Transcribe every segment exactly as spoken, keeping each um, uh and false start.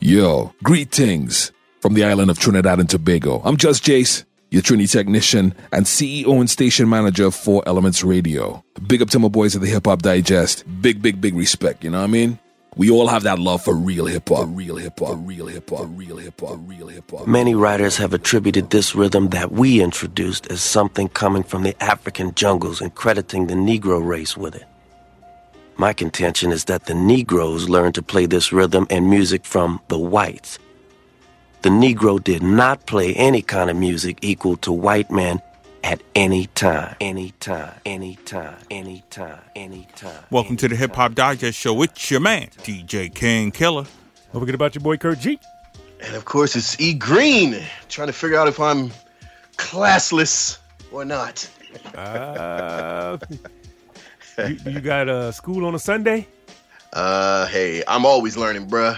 Yo, greetings from the island of Trinidad and Tobago. I'm Just Jace, your Trini technician and C E O and station manager for Elements Radio. Big up to my boys at the Hip Hop Digest. Big, big, big respect, you know what I mean? We all have that love for real hip hop, real hip hop, real hip hop, real hip hop, real hip hop. Many writers have attributed this rhythm that we introduced as something coming from the African jungles and crediting the Negro race with it. My contention is that the Negroes learned to play this rhythm and music from the whites. The Negro did not play any kind of music equal to white men at any time, any time, any time, any time, any time. Welcome to the Hip Hop Digest Show. It's your man, D J King Killer. Don't forget about your boy Kurt G. And of course, it's E Green, trying to figure out if I'm classless or not. Uh, you, you got uh, school on a Sunday? Uh, hey, I'm always learning, bruh.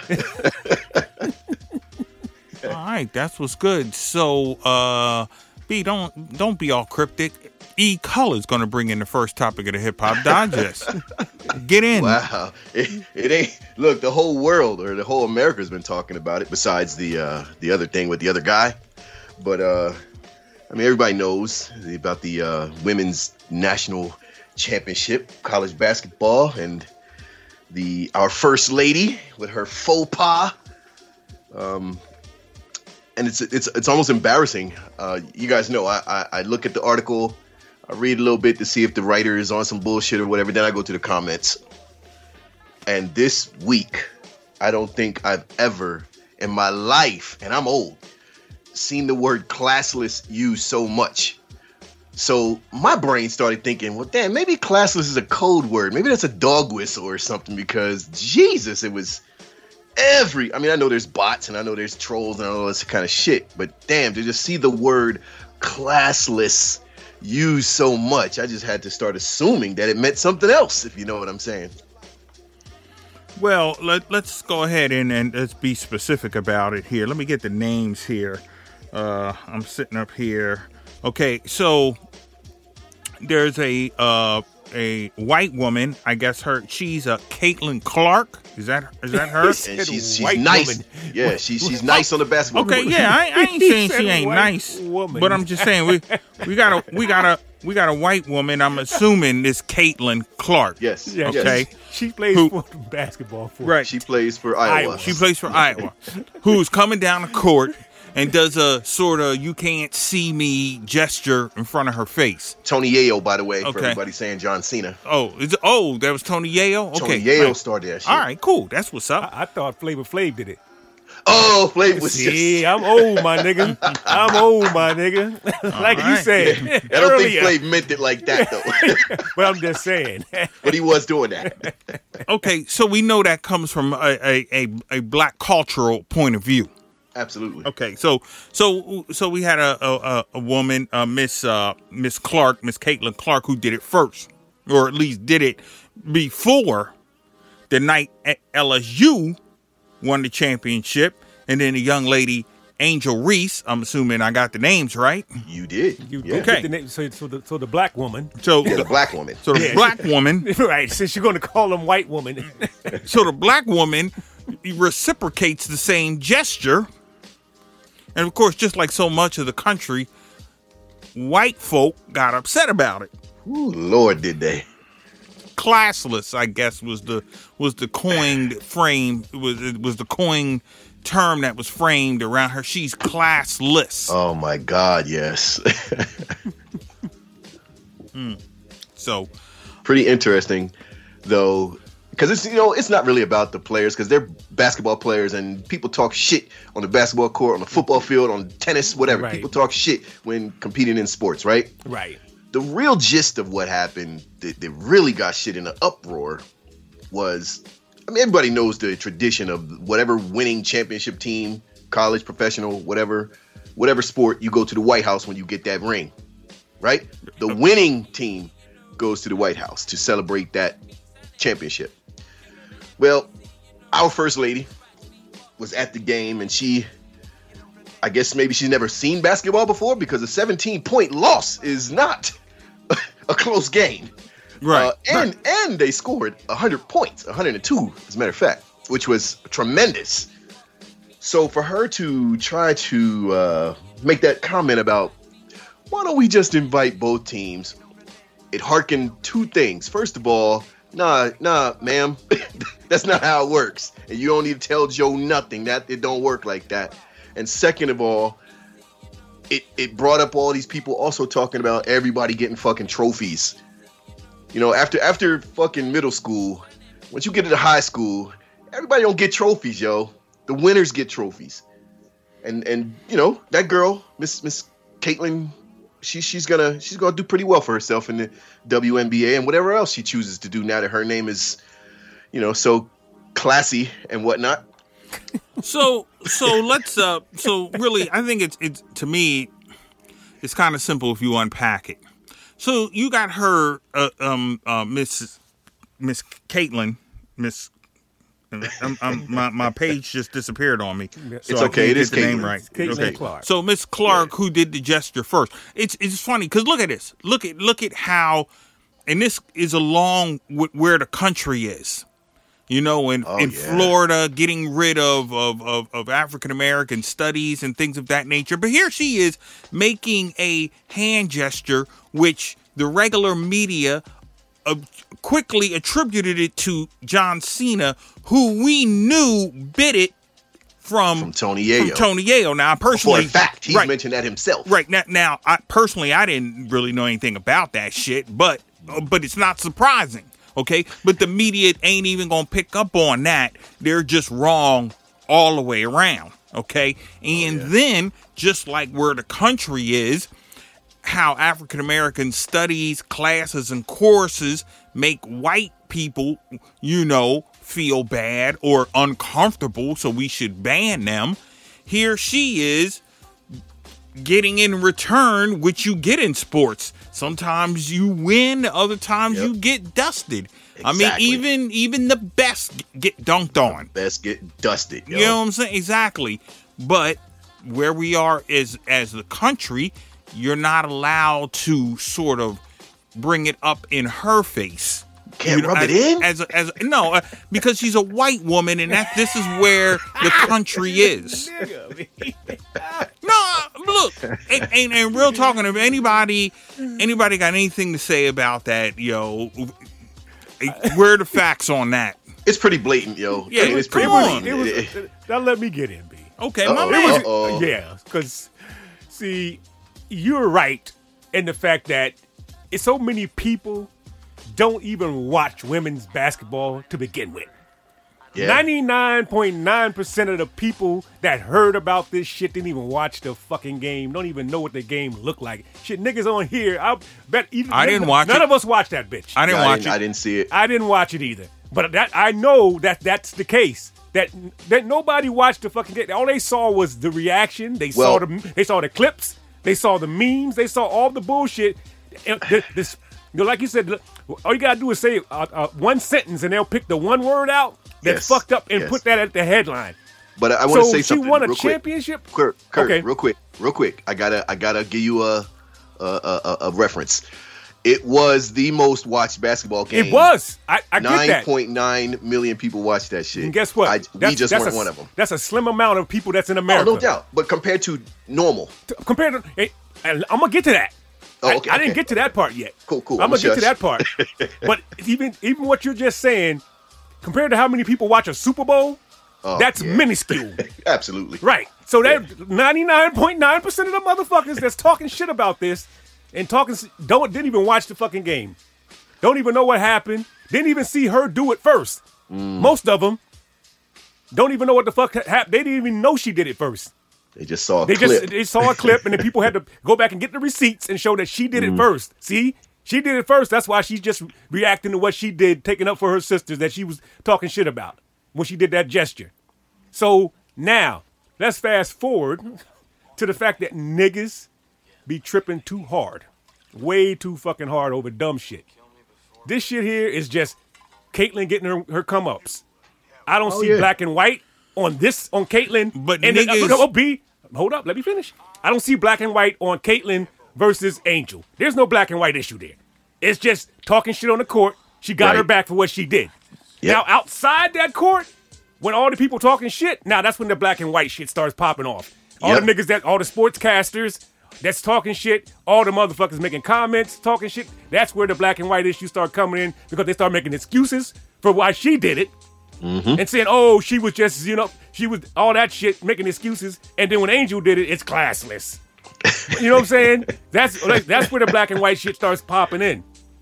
All right, that's what's good. So, uh, B, don't don't be all cryptic. E Color's gonna bring in the first topic of the Hip Hop Digest. Get in. Wow, it, it ain't. Look, the whole world or the whole America's been talking about it. Besides the uh, the other thing with the other guy, but uh, I mean, everybody knows about the uh, women's national championship college basketball and the our first lady with her faux pas. Um. And it's it's it's almost embarrassing. Uh, you guys know I, I I look at the article, I read a little bit to see if the writer is on some bullshit or whatever. Then I go to the comments. And this week, I don't think I've ever in my life, and I'm old, seen the word classless used so much. So my brain started thinking, well, damn, maybe classless is a code word. Maybe that's a dog whistle or something because Jesus, it was. Every, I mean, I know there's bots and I know there's trolls and all this kind of shit, but damn, to just see the word classless used so much, I just had to start assuming that it meant something else, if you know what I'm saying. Well, let, let's go ahead and, and let's be specific about it here. Let me get the names here. Uh, I'm sitting up here. Okay, so there's a uh, a white woman. I guess her. She's a Caitlin Clark. Is that is that her? And she's she's nice. Woman. Yeah, she's she's nice on the basketball okay, court. yeah, I, I ain't saying she ain't nice, woman. but I'm just saying we we got a we got a we got a white woman. I'm assuming this Caitlin Clark. Yes. Yeah, okay. Yes. She plays Who, for basketball for right. She plays for Iowa. Iowa. She plays for Iowa. Who's coming down the court and does a sort of you can't see me gesture in front of her face. Tony Yayo, by the way, okay. for everybody saying John Cena. Oh, is it, oh, that was Tony Yayo? Okay. Tony Yayo right. started that shit. All right, cool. That's what's up. I, I thought Flavor Flav did it. Oh, Flav was See, just... I'm old, my nigga. I'm old, my nigga. like right. you said. Yeah, I don't earlier. think Flav meant it like that, though. But I'm just saying. But he was doing that. Okay, so we know that comes from a, a, a, a black cultural point of view. Absolutely. Okay, so so so we had a a, a woman, uh, Miss uh, Miss Clark, Miss Caitlin Clark, who did it first, or at least did it before the night at L S U won the championship, and then the young lady Angel Reese. I'm assuming I got the names right. You did. You yeah. Okay. The name, so, so, the, so the black woman. So Yeah, the black woman. So the Yeah. black woman. Right, since you're going to call them white woman. So the black woman reciprocates the same gesture. And of course, just like so much of the country, white folk got upset about it. Ooh, Lord, did they. Classless, I guess, was the was the coined frame. It was it was the coined term that was framed around her. She's classless. Oh my God, yes. mm. So, pretty interesting, though, because it's you know it's not really about the players because they're basketball players and people talk shit on the basketball court, on the football field, on tennis, whatever. Right. People talk shit when competing in sports, right? Right. The real gist of what happened that, that really got shit in an uproar was, I mean, everybody knows the tradition of whatever winning championship team, college, professional, whatever, whatever sport, you go to the White House when you get that ring, right? The winning team goes to the White House to celebrate that championship. Well, our first lady was at the game and she, I guess maybe she's never seen basketball before because a seventeen point loss is not a close game. right. Uh, and right. and they scored one hundred points, one hundred two as a matter of fact, which was tremendous. So for her to try to uh, make that comment about why don't we just invite both teams, it harkened two things. First of all, nah, nah, ma'am, that's not how it works. And you don't need to tell Joe nothing. That it don't work like that. And second of all, it, it brought up all these people also talking about everybody getting fucking trophies. You know, after after fucking middle school, once you get into high school, everybody don't get trophies, yo. The winners get trophies. And and you know, that girl, Miss Miss Caitlin, she she's gonna she's gonna do pretty well for herself in the W N B A and whatever else she chooses to do now that her name is, you know, so classy and whatnot. So so let's uh so really I think it's it's to me it's kind of simple if you unpack it. So you got her uh, um uh Miss Miss Caitlin, Miss I'm, I'm, my my page just disappeared on me. So it's okay. It is the name Caitlin. right. Caitlin okay. Clark. So Miss Clark, yeah. who did the gesture first. It's it's funny because look at this. Look at look at how, and this is along with where the country is. You know, in, oh, in yeah. Florida, getting rid of of, of, of African American studies and things of that nature. But here she is making a hand gesture, which the regular media uh, quickly attributed it to John Cena, who we knew bit it from, from Tony Yayo. From Tony Yayo. Now, I personally, for a fact, he's right, mentioned that himself. Right now, now, I personally, I didn't really know anything about that shit, but uh, but it's not surprising, okay? But the media ain't even gonna pick up on that. They're just wrong all the way around, okay? And oh, yeah. then, just like where the country is, how African American studies, classes, and courses make white people, you know, feel bad or uncomfortable, so we should ban them. Here she is getting in return what you get in sports. Sometimes you win, other times yep. you get dusted. Exactly. I mean, even even the best get dunked on. The best get dusted. Yo. You know what I'm saying? Exactly. But where we are is as the country, you're not allowed to sort of bring it up in her face. Can't you know, rub as, it in? As, as, as no, uh, because she's a white woman, and that this is where the country is. No, look, and, and, and real talking, if anybody, anybody got anything to say about that, yo, where are the facts on that? It's pretty blatant, yo. Yeah, I mean, it's pretty on. blatant. It was, now let me get in, B. Okay, Uh-oh, my man. uh-oh. Yeah, because, see, you're right in the fact that it's so many people don't even watch women's basketball to begin with. Yeah. ninety-nine point nine percent of the people that heard about this shit didn't even watch the fucking game, don't even know what the game looked like. Shit, niggas on here, I bet even I didn't watch none it. of us watched that bitch. I didn't No, I watch didn't, it. I didn't see it. I didn't watch it either. But that I know that that's the case. That that nobody watched the fucking game. All they saw was the reaction. They Well- saw the they saw the clips. They saw the memes. They saw all the bullshit. And the- this, you know, like you said, all you gotta do is say uh, uh, one sentence, and they'll pick the one word out that's Yes. fucked up and Yes. put that at the headline. But I, I want to So say she something won a real quick. championship? Kurt, Kurt, Okay. real quick, real quick. I gotta, I gotta give you a, a, a, a reference. It was the most watched basketball game. It was. I, I get Nine that. point nine million people watched that shit. And guess what? I, we just that's weren't a, one of them. That's a slim amount of people that's in Oh, America. no doubt. But compared to normal, T- Compared to, hey, and I'm gonna get to that. Oh, I- okay, I, didn't okay. get to that part yet. Cool, cool. I'm I'ma gonna get to shush. that part. But even even what you're just saying, compared to how many people watch a Super Bowl, Oh, that's yeah. minuscule. absolutely. Right. So that ninety-nine point nine percent of the motherfuckers that's talking shit about this and talking don't didn't even watch the fucking game. Don't even know what happened. Didn't even see her do it first. Mm. Most of them don't even know what the fuck happened. They didn't even know she did it first. They just saw a They clip. just they saw a clip, and then people had to go back and get the receipts and show that she did it Mm. first. See, she did it first. That's why she's just reacting to what she did, taking up for her sisters that she was talking shit about when she did that gesture. So now let's fast forward to the fact that niggas be tripping too hard, way too fucking hard over dumb shit. This shit here is just Caitlyn getting her, her come ups. I don't Oh, see yeah. black and white on this on Caitlyn. But and then, niggas- uh, oh, B, hold up, let me finish. I don't see black and white on Caitlyn versus Angel. There's no black and white issue there. It's just talking shit on the court. She got Right. her back for what she did. Yep. Now outside that court, when all the people talking shit, now that's when the black and white shit starts popping off. All Yep. the niggas that, all the sportscasters that's talking shit, all the motherfuckers making comments, talking shit. That's where the black and white issues start coming in because they start making excuses for why she did it. Mm-hmm. And saying, oh, she was just, you know, she was all that shit, making excuses. And then when Angel did it, it's classless. You know what I'm saying? That's that's where the black and white shit starts popping in.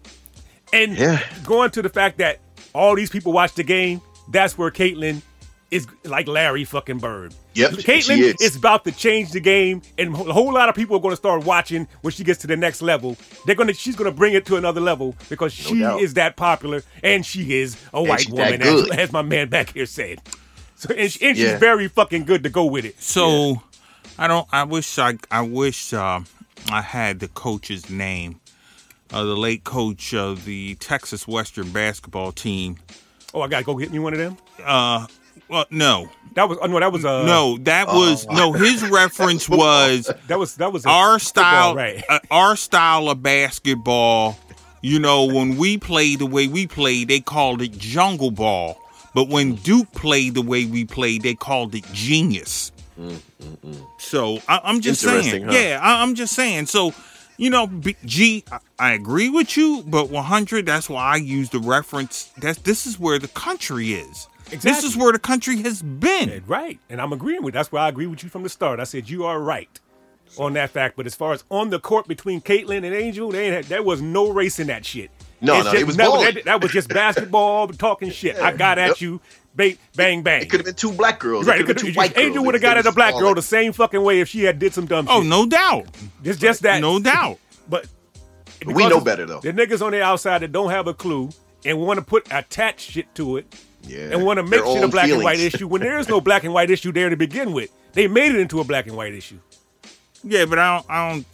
And Yeah. going to the fact that all these people watch the game, that's where Caitlyn is like Larry fucking Bird. Yep, Caitlyn she is. is about to change the game, and a whole lot of people are going to start watching when she gets to the next level. They're gonna, she's going to bring it to another level because she doubt. is that popular, and she is a white she's that woman, as, good. as my man back here said. So, and, she, and Yeah. she's very fucking good to go with it. So, I don't. I wish I. I wish uh, I had the coach's name. Uh, the late coach of the Texas Western basketball team. Oh, I gotta go get me one of them. Uh, well, no, That was oh, no, that was uh, no, that was no. His reference was that was that was a our style, football, right? uh, our style of basketball. You know, when we played the way we played, they called it jungle ball. But when Duke played the way we played, they called it genius. Mm, mm, mm. So I, I'm just Interesting, saying, huh? yeah, I, I'm just saying. So, you know, B, G, I, I agree with you, but one hundred. That's why I use the reference. That's this is where the country is. This Exactly. is where the country has been. Yeah, right, and I'm agreeing with. That's why I agree with you from the start. I said you are right on that fact. But as far as on the court between Caitlyn and Angel, they ain't had, there was no race in that shit. No, It's no, just- it was that, balling. that, that was just basketball talking shit. I got at Yep. you, ba- bang bang. It could have been two black girls. Right, It could have been two white girls. Angel would have It- got it at a was black all girl that. the same fucking way if she had did some dumb Oh, shit. no doubt. It's just that. No doubt. But We because know better, though. The niggas on the outside that don't have a clue and want to put attach shit to it Yeah, and want to make their shit a own black and white feelings. issue when there is no black and white issue there to begin with. They made it into a black and white issue. Yeah, but I don't. I don't.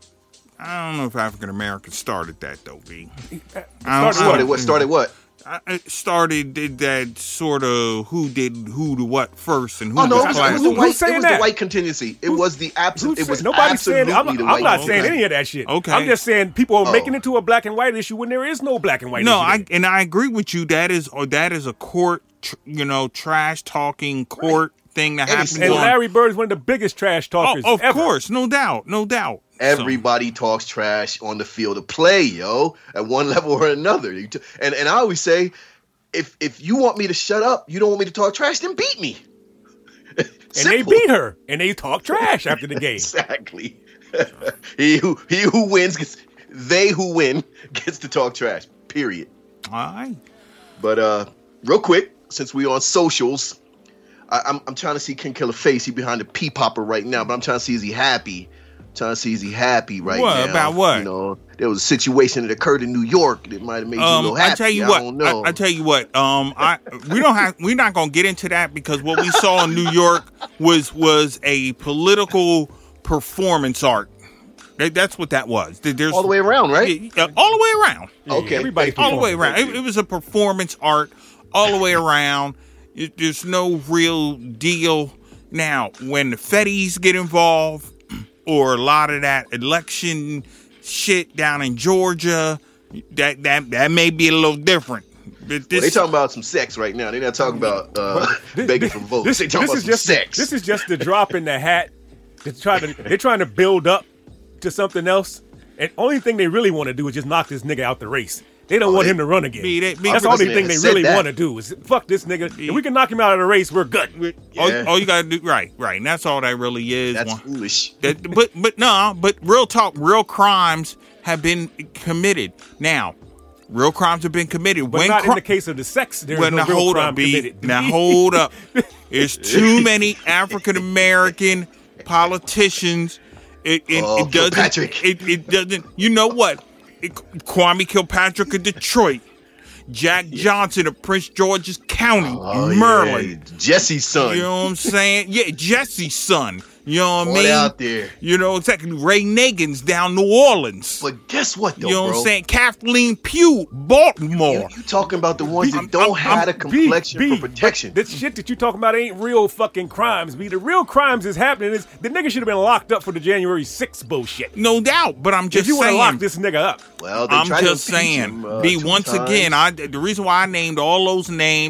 I don't know if African Americans started that though, B. I don't- Started Started what? Started what? I, it started did that sort of who did who to what first and who Oh no, it was was, it was class. the Who's white. saying It was that? the white contingency. It was the absolute. Who's It was saying- nobody's saying. absolutely I'm, the I'm white. not saying contingency. any of that shit. Okay. I'm just saying people are Oh. making it to a black and white issue when there is no black and white No, issue. I there. and I agree with you. That is or that is a court, tr- you know, trash talking court thing that And happens. it's- and on- Larry Bird is one of the biggest trash oh, talkers of ever. course, no doubt, no doubt. So- Everybody talks trash on the field of play, yo, at one level or another. You t- And and I always say, if if you want me to shut up, you don't want me to talk trash, then beat me. And they Simple. beat her, and they talk trash after the game. Exactly. he who he who wins gets they who win gets to talk trash. Period. all right. But uh, real quick, since we on socials, I, I'm I'm trying to see Ken Killer face. He behind the pea popper right now, but I'm trying to see is he happy. Trying to see is he happy right What, now. about what? You know, there was a situation that occurred in New York that might have made you a Um, little happy. I tell you I what. don't know. I, I tell you what. Um, I we don't have. We're not gonna get into that because what we saw in New York was was a political performance art. That- That's what that was. There's all the way around, right? Yeah, all the way around. Okay. everybody all the way performing. around. It, it was a performance art all the way around. It, there's no real deal. Now, when the Feddies get involved, or a lot of that election shit down in Georgia, that that that may be a little different. But Well, this, they talking about some sex right now. They're not talking about uh, This- begging this- for votes. This, they talking this about is some just sex. This is just the drop in the hat. They're trying to they're trying to build up to something else. And only thing they really want to do is just knock this nigga out the race. They don't Oh, want they- him to run again. Be- they- be- That's the Listen, only thing man, they said really that. want to do is fuck this nigga. If we can knock him out of the race, we're good. all, Yeah. all you gotta do, right, right. And that's all that really is. That's One- foolish. That, but but no, but real talk, real crimes have been committed. Now, real crimes have been committed. But when not cri- in the case of the sex. There's well, no now real hold crime up, B. committed. Now hold up. There's too many African American politicians. It, it, Oh, it doesn't. Kilpatrick. It, it doesn't. You know what? It, Kwame Kilpatrick of Detroit, Jack Johnson of Prince George's County, Oh, Maryland. yeah. Jesse's son. You know what I'm saying? Yeah, Jesse's son. You know what I Put mean? out there. You know exactly. Ray Nagins down New Orleans. But guess what, though, you know bro? what I'm saying? Kathleen Pugh, Baltimore. You, you talking about the ones that I'm- don't I'm- have a I'm- complexion B, for protection. But this shit that you talking about ain't real fucking crimes. B. The real crimes is happening. Is the nigga should have been locked up for the January sixth bullshit. No doubt, but I'm just If you want to saying. lock this nigga up, well, they I'm tried just to impeach saying. him, uh, B, two once times. again, I the reason why I named all those names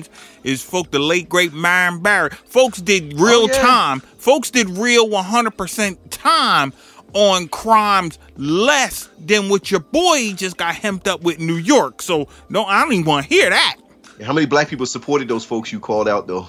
is folk the late great Myron Barrett. Folks did real Oh, yeah. time. Folks did real one hundred percent time on crimes less than what your boy just got hemmed up with in New York. So no, I don't even want to hear that. How many black people supported those folks you called out though?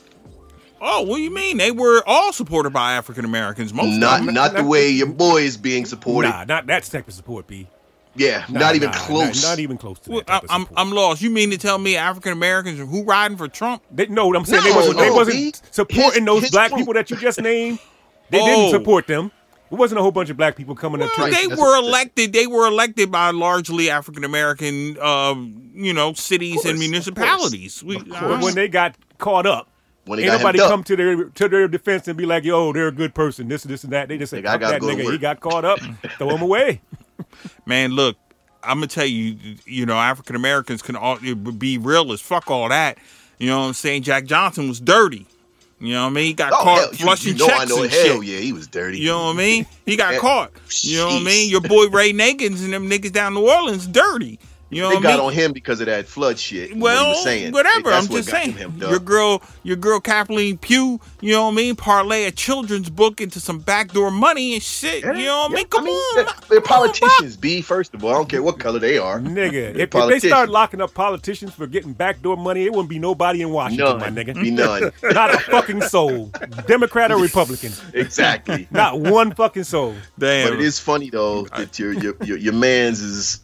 Oh, what do you mean? They were all supported by African Americans. Most Not of them. not the way your boy is being supported. Nah, not that type of support, B. Yeah, Nah, not even nah, close. Not, not even close to Well, that type of I'm support. I'm lost. You mean to tell me African Americans who riding for Trump? They, no, I'm saying No, they wasn't, they no, wasn't B. supporting His- those his black group. people that you just named. They Oh. didn't support them. It wasn't a whole bunch of black people coming up to Well, Right, they that's were what- elected. They were elected by largely African American, um, you know, cities Of course, and of municipalities. We, Of course. But when they got caught up, When they ain't got nobody hemmed up. come to their to their defense and be like, "Yo, they're a good person." This, this, and that. They just say, Nigga, I "Fuck gotta that go to nigga. work." He got caught up. Throw him away." Man, look, I'm gonna tell you, you know, African Americans can all be real as fuck all that. You know what I'm saying? Jack Johnson was dirty. You know what I mean? He got Oh, caught hell, you- flushing you know, checks I know. and Hell shit. yeah, he was dirty. You know what I mean? He got Yeah. caught. You know what I Jeez. mean? Your boy Ray Nagins and them niggas down in New Orleans dirty. You know They what I got mean? on him because of that flood shit. what Well, he was saying. whatever. That's I'm what just got saying. him hemmed up. Your girl, your girl Kathleen Pugh. You know what I mean? Parlay a children's book into some backdoor money and shit. Yeah, you know what I yeah. mean? Come on, they're, man. they're Come on, politicians. B, first of all, I don't care what color they are. Nigga, if, if they Politicians. start locking up politicians for getting backdoor money, it wouldn't be nobody in Washington, None, my nigga. be none. Not a fucking soul, Democrat or Republican. Exactly. Not one fucking soul. Damn. But it is funny though that your your your, your man's is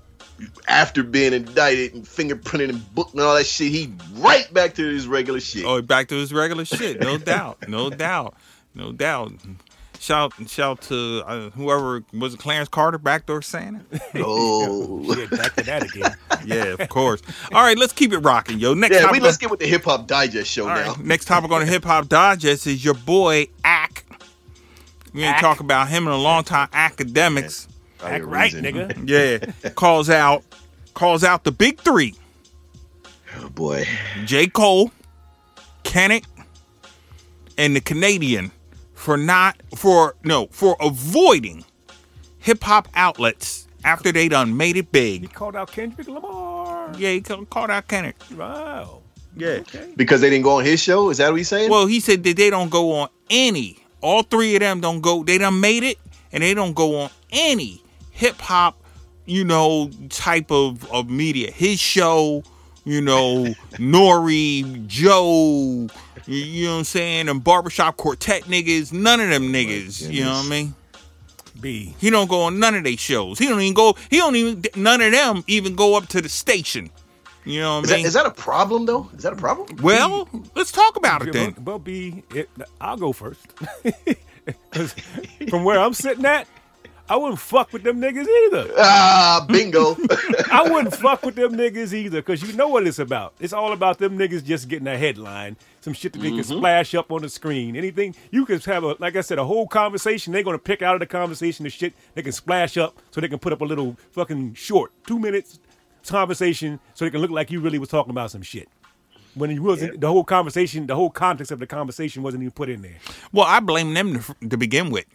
after being indicted and fingerprinted and booked and all that shit, he right back to his regular shit. Oh, back to his regular shit. No doubt. No doubt. No doubt. Shout shout to uh, whoever was it, Clarence Carter, backdoor Santa. Oh. Shit, back to that again. Yeah, of course. All right, let's keep it rocking, yo. Next Yeah, topic. we let's get with the Hip Hop Digest show all now. right, next topic on the Hip Hop Digest is your boy Ack. We ain't Ack. talk about him in a long time. Academics. I Act hear right, reason. nigga. Yeah, calls out calls out the big three: Oh boy. J. Cole, Kendrick, and the Canadian for not for no for avoiding hip hop outlets after they done made it He big. called out Kendrick Lamar. Yeah, he ca- called out Kendrick. Wow. Yeah. Because they didn't go on his show? Is that what he's saying? Well, he said that they don't go on any. All three of them don't go. They done made it, and they don't go on any hip hop, you know, type of, of media. His show, you know, Nori, Joe, you, you know what I'm saying, and barbershop quartet niggas. None of them niggas. You know what I mean? B. He don't go on none of their shows. He don't even go. He don't even. None of them even go up to the station. You know what is, I that, mean? is that a problem though? Is that a problem? well, let's talk about it then. Well, B, it, I'll go first. 'Cause from where I'm sitting at, I wouldn't fuck with them niggas either. Ah, bingo. I wouldn't fuck with them niggas either, because you know what it's about. It's all about them niggas just getting a headline, some shit that they can splash up on the screen. Anything, you can have, a, like I said, a whole conversation. They're going to pick out of the conversation the shit they can splash up so they can put up a little fucking short, two minutes conversation so they can look like you really was talking about some shit. When it wasn't, the whole conversation, the whole context of the conversation wasn't even put in there. Well, I blame them to, to begin with.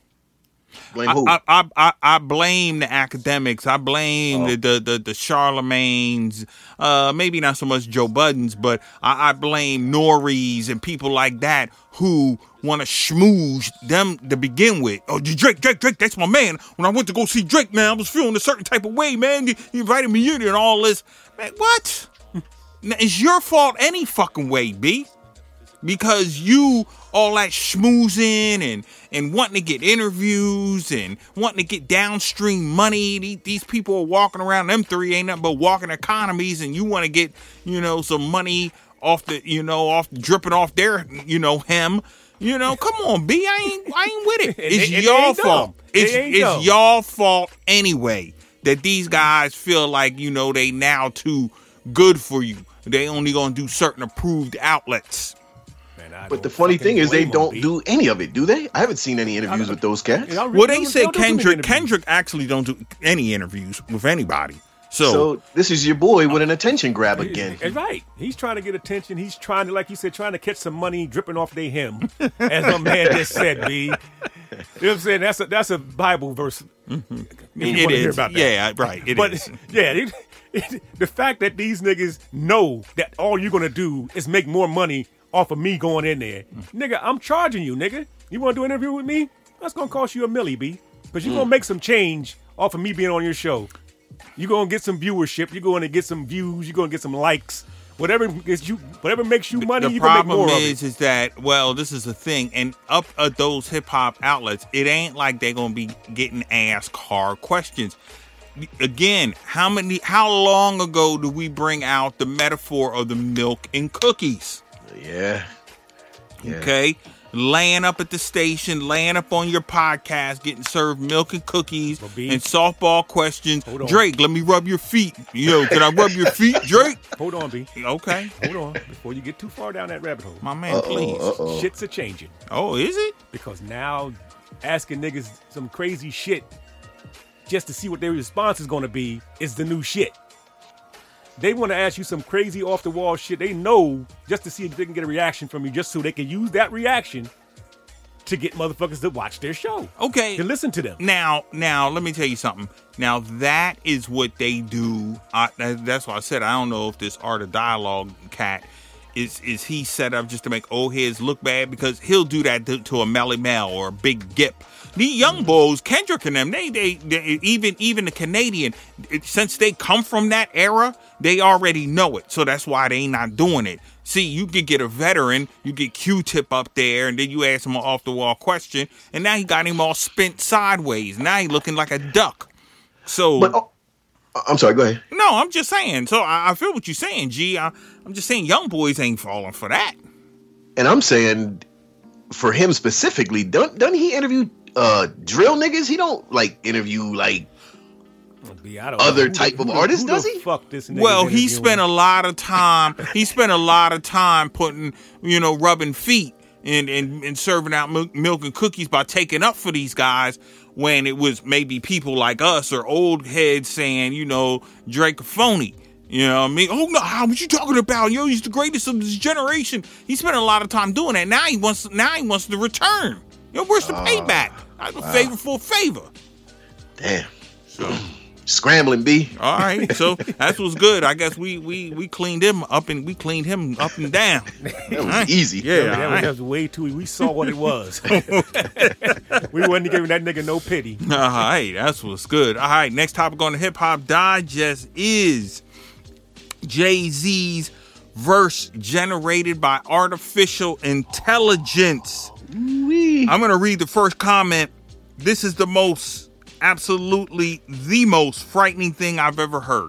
Blame who? I, I, I, I blame the academics. I blame Oh. the, the the the Charlemagnes. Uh, maybe not so much Joe Buddens, but I, I blame Norries and people like that who want to schmooze them to begin with. Oh, Drake, Drake, Drake, that's my man. When I went to go see Drake, man, I was feeling a certain type of way, man. He, he invited me in and all this. Man, what? Now, it's your fault any fucking way, B. Because you all that schmoozing and, and wanting to get interviews and wanting to get downstream money. These, these people are walking around. Them three ain't nothing but walking economies, and you want to get, you know, some money off the, you know, off dripping off their, you know, hem. You know, come on, B. I ain't, I ain't with it. And It's they- and they your ain't fault. dumb. They It's, ain't it's dumb. your fault anyway that these guys feel like, you know, they now too good for you. They only gonna do certain approved outlets. Man, I but don't the funny fucking thing is they blame 'em, don't B. do any of it, do they? I haven't seen any interviews with those cats. And I really Well, they don't- say don't do too many Kendrick. interviews. Kendrick actually don't do any interviews with anybody. So, So this is your boy with an attention grab again. That's right. He's trying to get attention. He's trying to, like you said, trying to catch some money dripping off their hem, as my man just said, B. You know what I'm saying? That's a that's a Bible verse. If you it wanna hear is. about that. Yeah, right. It but is. yeah, he- the fact that these niggas know that all you're gonna do is make more money off of me going in there, mm. nigga, I'm charging you, nigga. You want to do an interview with me? That's gonna cost you a milli, B, because you're mm. gonna make some change off of me being on your show. You're gonna get some viewership. You're gonna get some views. You're gonna get some likes. Whatever is you, whatever makes you money, the you gonna make more of it. The problem is, is that well, this is the thing, and up at those hip hop outlets, it ain't like they're gonna be getting asked hard questions. Again, how many, how long ago did we bring out the metaphor of the milk and cookies? Yeah. yeah. Okay. Laying up at the station, laying up on your podcast, getting served milk and cookies and softball questions. Drake, let me rub your feet. Yo, can I rub your feet, Drake? Hold on, B. Okay. Hold on. Before you get too far down that rabbit hole. My man, uh-oh, please. Uh-oh. Shit's a changing. Oh, is it? Because now asking niggas some crazy shit just to see what their response is going to be is the new shit. They want to ask you some crazy off-the-wall shit. They know just to see if they can get a reaction from you, just so they can use that reaction to get motherfuckers to watch their show. Okay. To listen to them. Now, now, let me tell you something. Now, that is what they do. I, that's why I said I don't know if this Art of Dialogue cat is is he set up just to make old heads look bad, because he'll do that to, to a Melly Mel or a Big Gip. The young boys, Kendrick and them, they, they, they even even the Canadian, it, since they come from that era, they already know it. So that's why they not doing it. See, you could get a veteran, you get Q-Tip up there, and then you ask him an off-the-wall question, and now he got him all spent sideways. Now he looking like a duck. So, but, oh, I'm sorry, go ahead. No, I'm just saying. So I, I feel what you're saying, G. I, I'm just saying young boys ain't falling for that. And I'm saying, for him specifically, don't, doesn't he interview uh, drill niggas? He don't, like, interview, like, other type of artists, does he? Fuck this nigga. Well, he spent a lot of time. He spent a lot of time putting, you know, rubbing feet and and, and serving out milk, milk and cookies by taking up for these guys when it was maybe people like us or old heads saying, you know, Drake a phony. You know what I mean? Oh no, how what you talking about? Yo, he's the greatest of his generation. He spent a lot of time doing that. Now he wants. Now he wants the return. Yo, where's the uh, payback? I have a wow. favor for a favor. Damn. So. Scrambling, B. All right, so that's what's good. I guess we we we cleaned him up and we cleaned him up and down. That was right. easy. Yeah, that, that, was, that was way too. We saw what it was. We wasn't giving that nigga no pity. All right, that's what's good. All right, next topic on the Hip Hop Digest is Jay-Z's verse generated by artificial intelligence. Wee. I'm gonna read the first comment. This is the most. Absolutely the most frightening thing I've ever heard.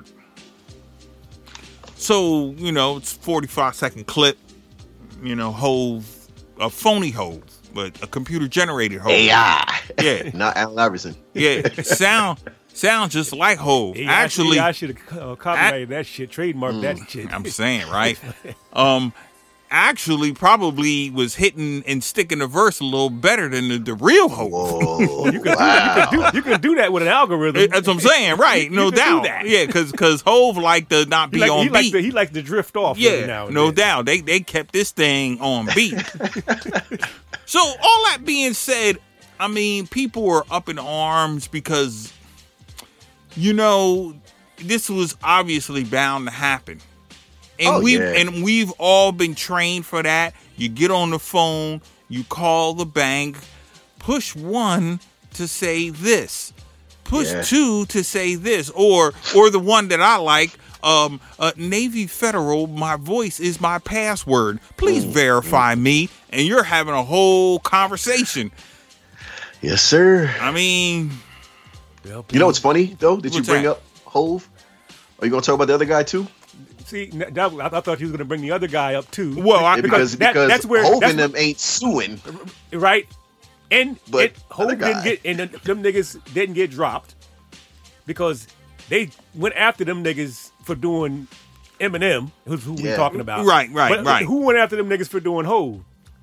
So, you know, it's a forty-five second clip. You know, Hove, a phony Hove, but a computer generated Hove. A I. Yeah. Not Allen Iverson. Yeah. Sound sound just like Hove. Hey, actually, I should have uh, copyrighted I, that shit, trademarked mm, that shit. I'm saying, right? um, actually probably was hitting and sticking the verse a little better than the, the real Hove. Whoa, you, can wow. do, you, can do, you can do that with an algorithm. That's what I'm saying, right? No doubt. Yeah, because because Hove like to not be he like, on he beat. Like to, he likes to drift off. Yeah, now and no then. doubt. They they kept this thing on beat. So all that being said, I mean, people were up in arms because, you know, this was obviously bound to happen. And oh, we yeah. and we've all been trained for that. You get on the phone, you call the bank, push one to say this, push yeah. two to say this, or or the one that I like, um, uh, Navy Federal. My voice is my password. Please mm. verify mm. me, and you're having a whole conversation. Yes, sir. I mean, you know what's funny though? Did you bring that? up Hove? Are you gonna talk about the other guy too? See, that, I thought he was going to bring the other guy up too. Well, I, yeah, because that, because that's where Hove that's and them where, ain't suing, right? And but it, Hove didn't get, and them niggas didn't get dropped because they went after them niggas for doing Eminem, who's who yeah. we talking about, right, right, but right. Who went after them niggas for doing Hove?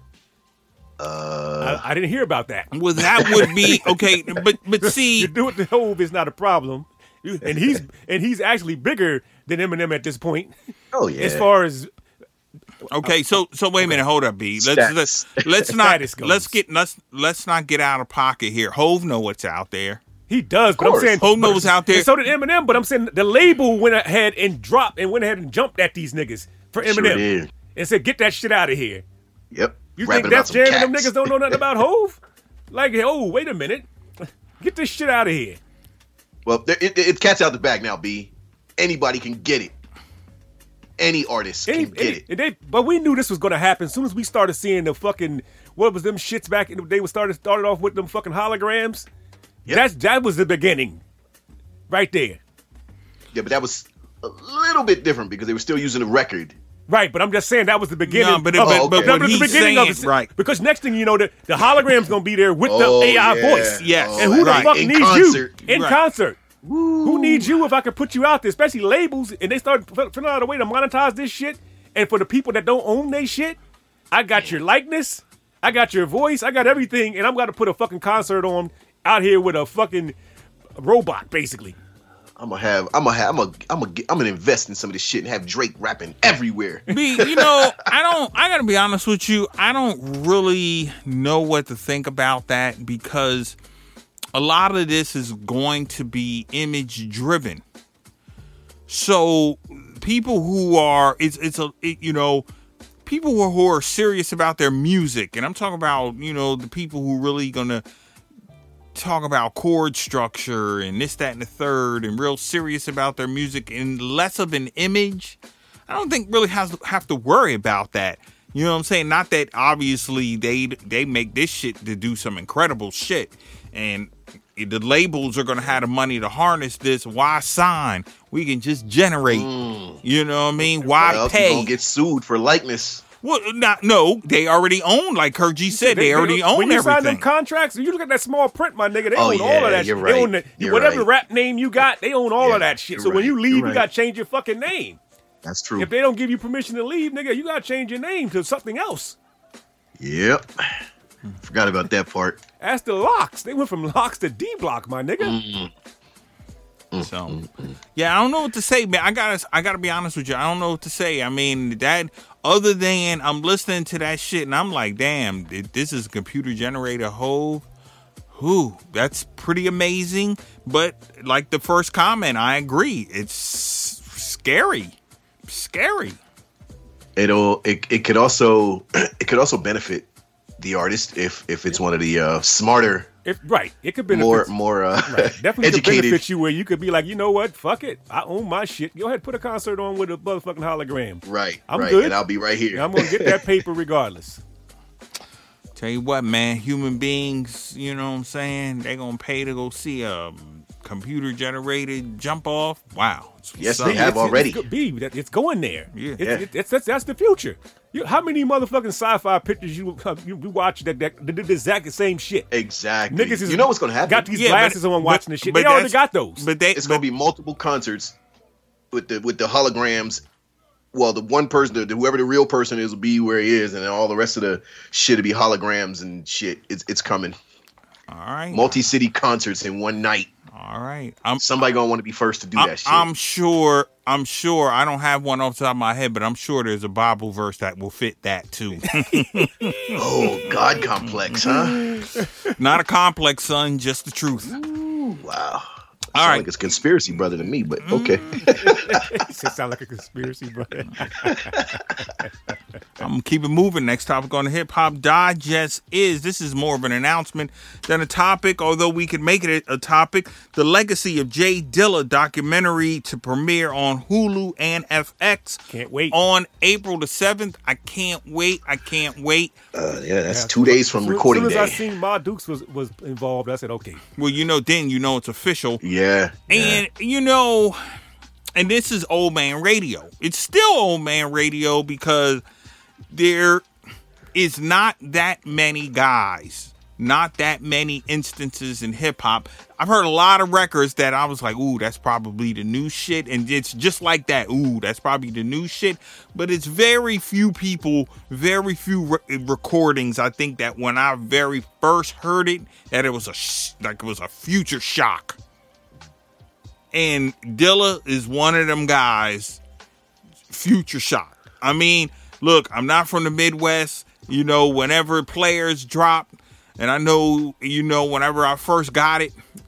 Uh, I, I didn't hear about that. Well, that would be okay, but but see, you do it to Hove is not a problem, and he's and he's actually bigger than Eminem at this point. Oh yeah. As far as okay, so so wait a minute, hold up, B. Let's let's let's not let's get let's let's not get out of pocket here. Hove know what's out there. He He does, but I'm saying Ho knows out there. And so did Eminem, but I'm saying the label went ahead and dropped and went ahead and jumped at these niggas for Eminem Sure did. and said, "Get that shit out of here." Yep. You Rapping think about Def some Jam and them cats. niggas don't know nothing about Hove? Like, oh, wait a minute, get this shit out of here. Well, there- it, it, it's cats out the bag now, B. Anybody can get it. Any artist Any, can get any- it. and they, but we knew this was going to happen as soon as we started seeing the fucking what was them shits back in the day. We started started off with them fucking holograms. Yep. That's that was the beginning, right there. Yeah, but that was a little bit different because they were still using a record. Right, but I'm just saying that was the beginning. No, but it- of but- it. but that what was the he's beginning of saying- it. right. Because next thing you know, the, the hologram's gonna be there with Oh, the A I yeah. voice. Yes. Oh, And who the right. fuck in needs concert. you in Right. concert? Who needs you if I could put you out there, especially labels, and they start f- figuring out a way to monetize this shit. And for the people that don't own they shit, I got your likeness, I got your voice, I got everything, and I'm gonna put a fucking concert on out here with a fucking robot, basically. I'm gonna have. I'm gonna have. I'm gonna. I'm gonna. Get, I'm gonna invest in some of this shit and have Drake rapping everywhere. B, you know, I don't, I gotta be honest with you, I don't really know what to think about that because a lot of this is going to be image driven. So people who are, it's, it's a, it, you know, people who are, who are serious about their music, and I'm talking about, you know, the people who really gonna talk about chord structure and this, that, and the third, and real serious about their music and less of an image, I don't think really has have to worry about that. You know what I'm saying? Not that obviously they they make this shit to do some incredible shit, and the labels are gonna have the money to harness this. Why sign? We can just generate. Mm. You know what I mean? Why Or else pay? you gonna get sued for likeness. Well, not no. They already own, like Kurji said, they, already own when you everything. sign them contracts, you look at that small print, my nigga. They Oh, own all yeah, of that you're shit. right. They own the, You're whatever right. rap name you got, they own all Yeah, of that shit. you're So when right. you leave, You're you right. got to change your fucking name. That's true. If they don't give you permission to leave, nigga, you got to change your name to something else. Yep. Forgot about that part. Ask the Locks. They went from Locks to D Block, my nigga. Mm-hmm. So, yeah, I don't know what to say, man. I gotta, I gotta be honest with you. I don't know what to say. I mean, that other than I'm listening to that shit and I'm like, damn, this is computer generated Hove. Whew, that's pretty amazing. But like the first comment, I agree. It's scary, scary. It'll. It. It could also. It could also benefit the artist if if it's one of the uh, smarter, If, right. It could benefit. more more uh, Right. Definitely could educated. benefit you where you could be like, you know what? Fuck it. I own my shit. Go ahead, put a concert on with a motherfucking hologram. Right. I'm right. good. And I'll be right here. I'm going to get that paper regardless. Tell you what, man, human beings, you know what I'm saying? They gonna pay to go see a computer generated jump off. Wow. It's what's Yes, up. they have It's- already. It's, B, that- it's going there. Yeah. It's, Yeah. it's, that's, that's the future. You, how many motherfucking sci-fi pictures you uh, you, you watch that, that did the exact same shit? Exactly. Niggas is, you know what's gonna happen? Got these Yeah, glasses but- on watching but- the shit. but They already that's- got those. But they, It's but, gonna be multiple concerts with the with the holograms. Well, the one person, the, whoever the real person is, will be where he is, and then all the rest of the shit will be holograms and shit. It's it's coming. all right, Multi-city concerts in one night. all right. I'm, Somebody gonna want to be first to do I'm, that shit. I'm sure. I'm sure. I don't have one off the top of my head, but I'm sure there's a Bible verse that will fit that too. Oh, God complex, huh? Not a complex, son. Just the truth. Wow. All Sound right. like it's conspiracy brother to me, but okay. It sound like a conspiracy, brother. I'm gonna keep it moving. Next topic on the Hip Hop Digest is this is more of an announcement than a topic, although we could make it a topic. The Legacy of Jay Dilla documentary to premiere on Hulu and F X. Can't wait. On April the seventh. I can't wait. I can't wait. Uh, yeah, that's Yeah, two days from as soon- recording As soon as day. I seen Ma Dukes was, was involved, I said, okay. Well, you know, then you know it's official. Yeah. And you know, and this is old man radio. It's still old man radio because there is not that many guys, not that many instances in hip hop. I've heard a lot of records that I was like, ooh, that's probably the new shit. And it's just like that. Ooh, that's probably the new shit. But it's very few people, very few re- recordings. I think that when I very first heard it, that it was a sh- like it was a future shock. And Dilla is one of them guys, future shock. I mean, look, I'm not from the Midwest. You know, whenever players drop, and I know, you know, whenever I first got it,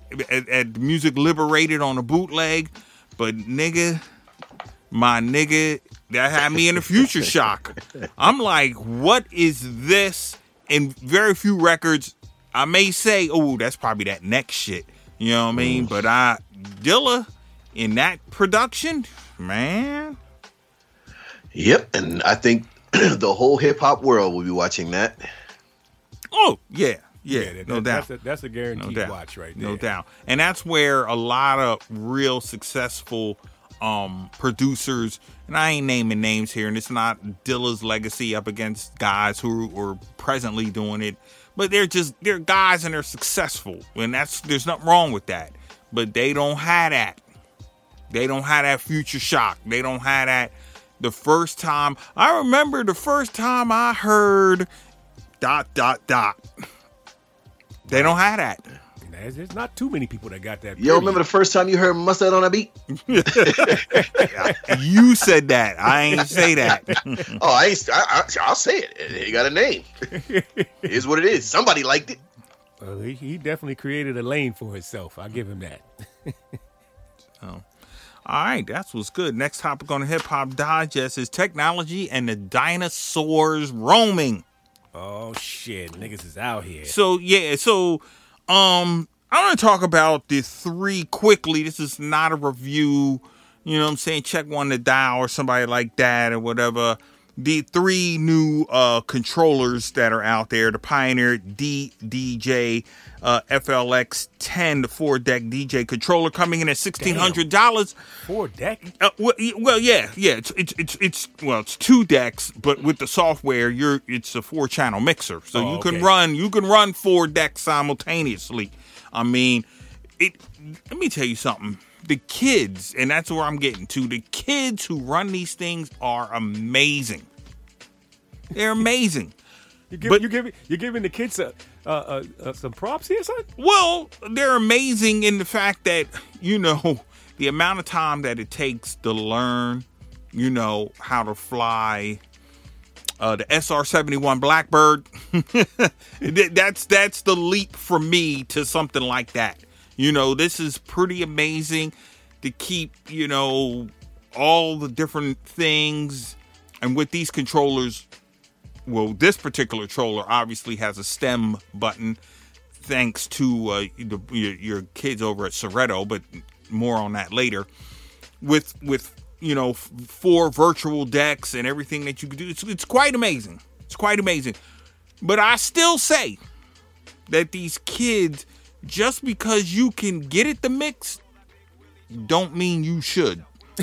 at, at Music Liberated on a bootleg, but nigga, my nigga, that had me in a future shock. I'm like, what is this? And very few records, I may say, oh, that's probably that next shit. You know what I mean? But I, Dilla, in that production, man. Yep, and I think the whole hip hop world will be watching that. Oh, yeah. Yeah, Yeah, that- no that's doubt. A, that's a guaranteed No doubt. watch right there. No doubt. And that's where a lot of real successful um, producers, and I ain't naming names here, and it's not Dilla's legacy up against guys who are presently doing it, but they're just, they're guys and they're successful. And that's, there's nothing wrong with that. But they don't have that. They don't have that future shock. They don't have that. The first time, I remember the first time I heard dot, dot, dot. They don't have that. There's, there's not too many people that got that. Yo, remember the first time you heard Mustard on a beat? You said that. I ain't say that. Oh, I ain't. I, I, I'll say it. He got a name. Here's what it is. Somebody liked it. Well, he, he definitely created a lane for himself. I'll give him that. Oh. All right, that's what's good. Next topic on the Hip Hop Digest is technology and the dinosaurs roaming. Oh shit, niggas is out here. So yeah, so um I want to talk about the three quickly. This is not a review, you know what I'm saying? Check One to Dial or somebody like that or whatever. The three new uh controllers that are out there, the Pioneer D D J uh F L X ten, the four deck D J controller coming in at sixteen hundred dollars. Four deck? Uh, well, y- well, yeah, yeah. It's, it's it's it's well, it's two decks, but with the software, you're it's a four channel mixer, so Oh, you can okay. run you can run four decks simultaneously. I mean, it. Let me tell you something. The kids, and that's where I'm getting to. The kids who run these things are amazing. They're amazing. You give, But- you give, you're giving the kids uh, uh, uh, uh, some props here, son? Well, they're amazing in the fact that, you know, the amount of time that it takes to learn, you know, how to fly uh, the S R seventy-one Blackbird. that's that's the leap for me to something like that. You know, this is pretty amazing to keep, you know, all the different things. And with these controllers, well, this particular controller obviously has a stem button, thanks to uh, the, your, your kids over at Soretto, but more on that later. With with you know f- four virtual decks and everything that you can do, it's it's quite amazing. It's quite amazing. But I still say that these kids, just because you can get it to mix, don't mean you should.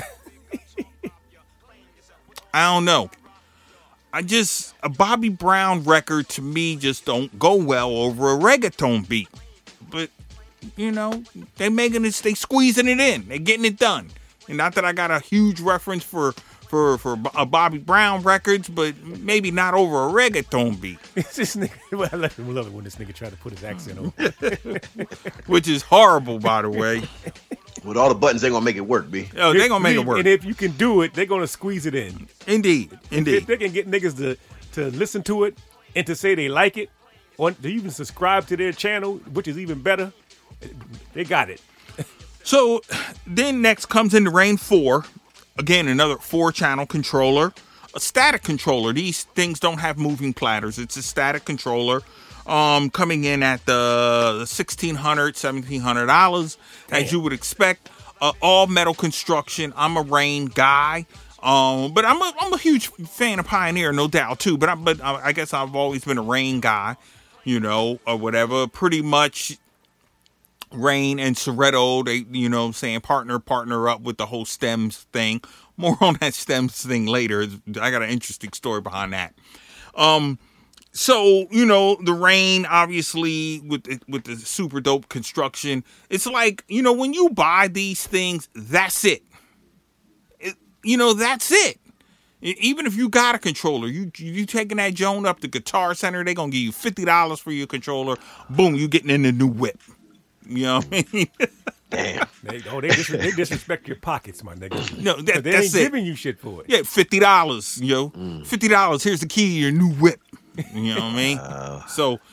I don't know. I just, a Bobby Brown record to me just don't go well over a reggaeton beat. But, you know, they making it, they squeezing it in. They getting it done. And not that I got a huge reference for, for, for a Bobby Brown records, but maybe not over a reggaeton beat. It's this nigga. Well, I love it, love it when this nigga try to put his accent on. Which is horrible, by the way. With all the buttons, they gonna make it work, B. Oh, they gonna make it work. And if you can do it, they're gonna squeeze it in. Indeed, If indeed. they can get niggas to, to listen to it and to say they like it, or to even subscribe to their channel, which is even better, they got it. So then next comes in the Rain four. Again, another four-channel controller. A static controller. These things don't have moving platters. It's a static controller. Um, coming in at the sixteen hundred dollars, seventeen hundred dollars, as you would expect. Uh, all metal construction. I'm a Rain guy. Um, but I'm a, I'm a huge fan of Pioneer, no doubt, too. But I, but I, I guess I've always been a Rain guy, you know, or whatever. Pretty much Rain and Soretto, they, you know, saying partner, partner up with the whole stems thing. More on that stems thing later. I got an interesting story behind that. Um, so, you know, the Rain, obviously, with the, with the super dope construction, it's like, you know, when you buy these things, that's it. it you know, that's it. Even if you got a controller, you you taking that Joan up to Guitar Center, they're going to give you fifty dollars for your controller. Boom, you getting in the new whip. You know what I mean? Damn. They, oh, they, dis- they disrespect your pockets, my nigga. No, that, they that's ain't it. giving you shit for it. Yeah, fifty dollars, yo. Fifty dollars. Here's the key to your new whip. You know what I mean? So,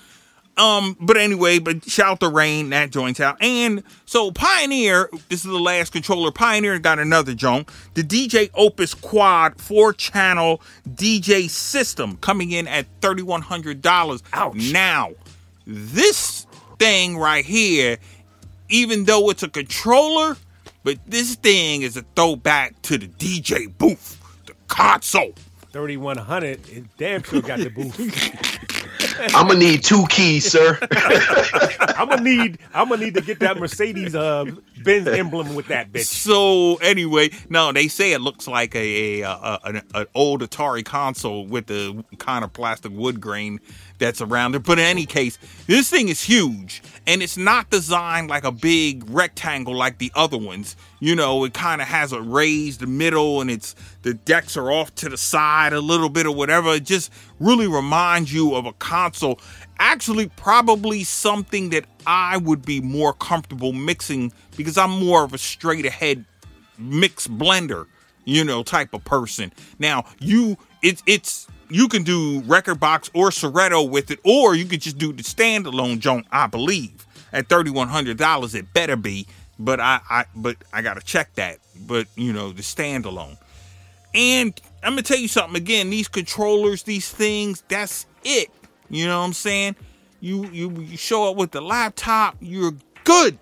Um, but anyway, but shout to Rain, that joint's out. And so Pioneer, this is the last controller. Pioneer got another joint. The D J Opus Quad four channel D J system coming in at thirty-one hundred dollars. Ouch. Now, this thing right here, even though it's a controller, but this thing is a throwback to the D J booth, the console. thirty-one hundred, it damn sure got the booth. I'm gonna need two keys, sir. Uh, I'm gonna need. I'm gonna need to get that Mercedes uh, Benz emblem with that bitch. So anyway, no, they say it looks like a, a, a an, an old Atari console with the kind of plastic wood grain that's around it. But in any case, this thing is huge, and it's not designed like a big rectangle like the other ones. You know, it kind of has a raised middle, and it's the decks are off to the side a little bit or whatever. It just really reminds you of a console. Actually, probably something that I would be more comfortable mixing because I'm more of a straight ahead mix blender, you know, type of person. Now, you it's it's you can do Record Box or Serato with it, or you could just do the standalone joint, I believe. At thirty-one hundred dollars it better be, but I, I but I gotta check that. But you know, the standalone. And I'm gonna tell you something again, these controllers, these things, that's it. You know what I'm saying? You you, you show up with the laptop, you're good.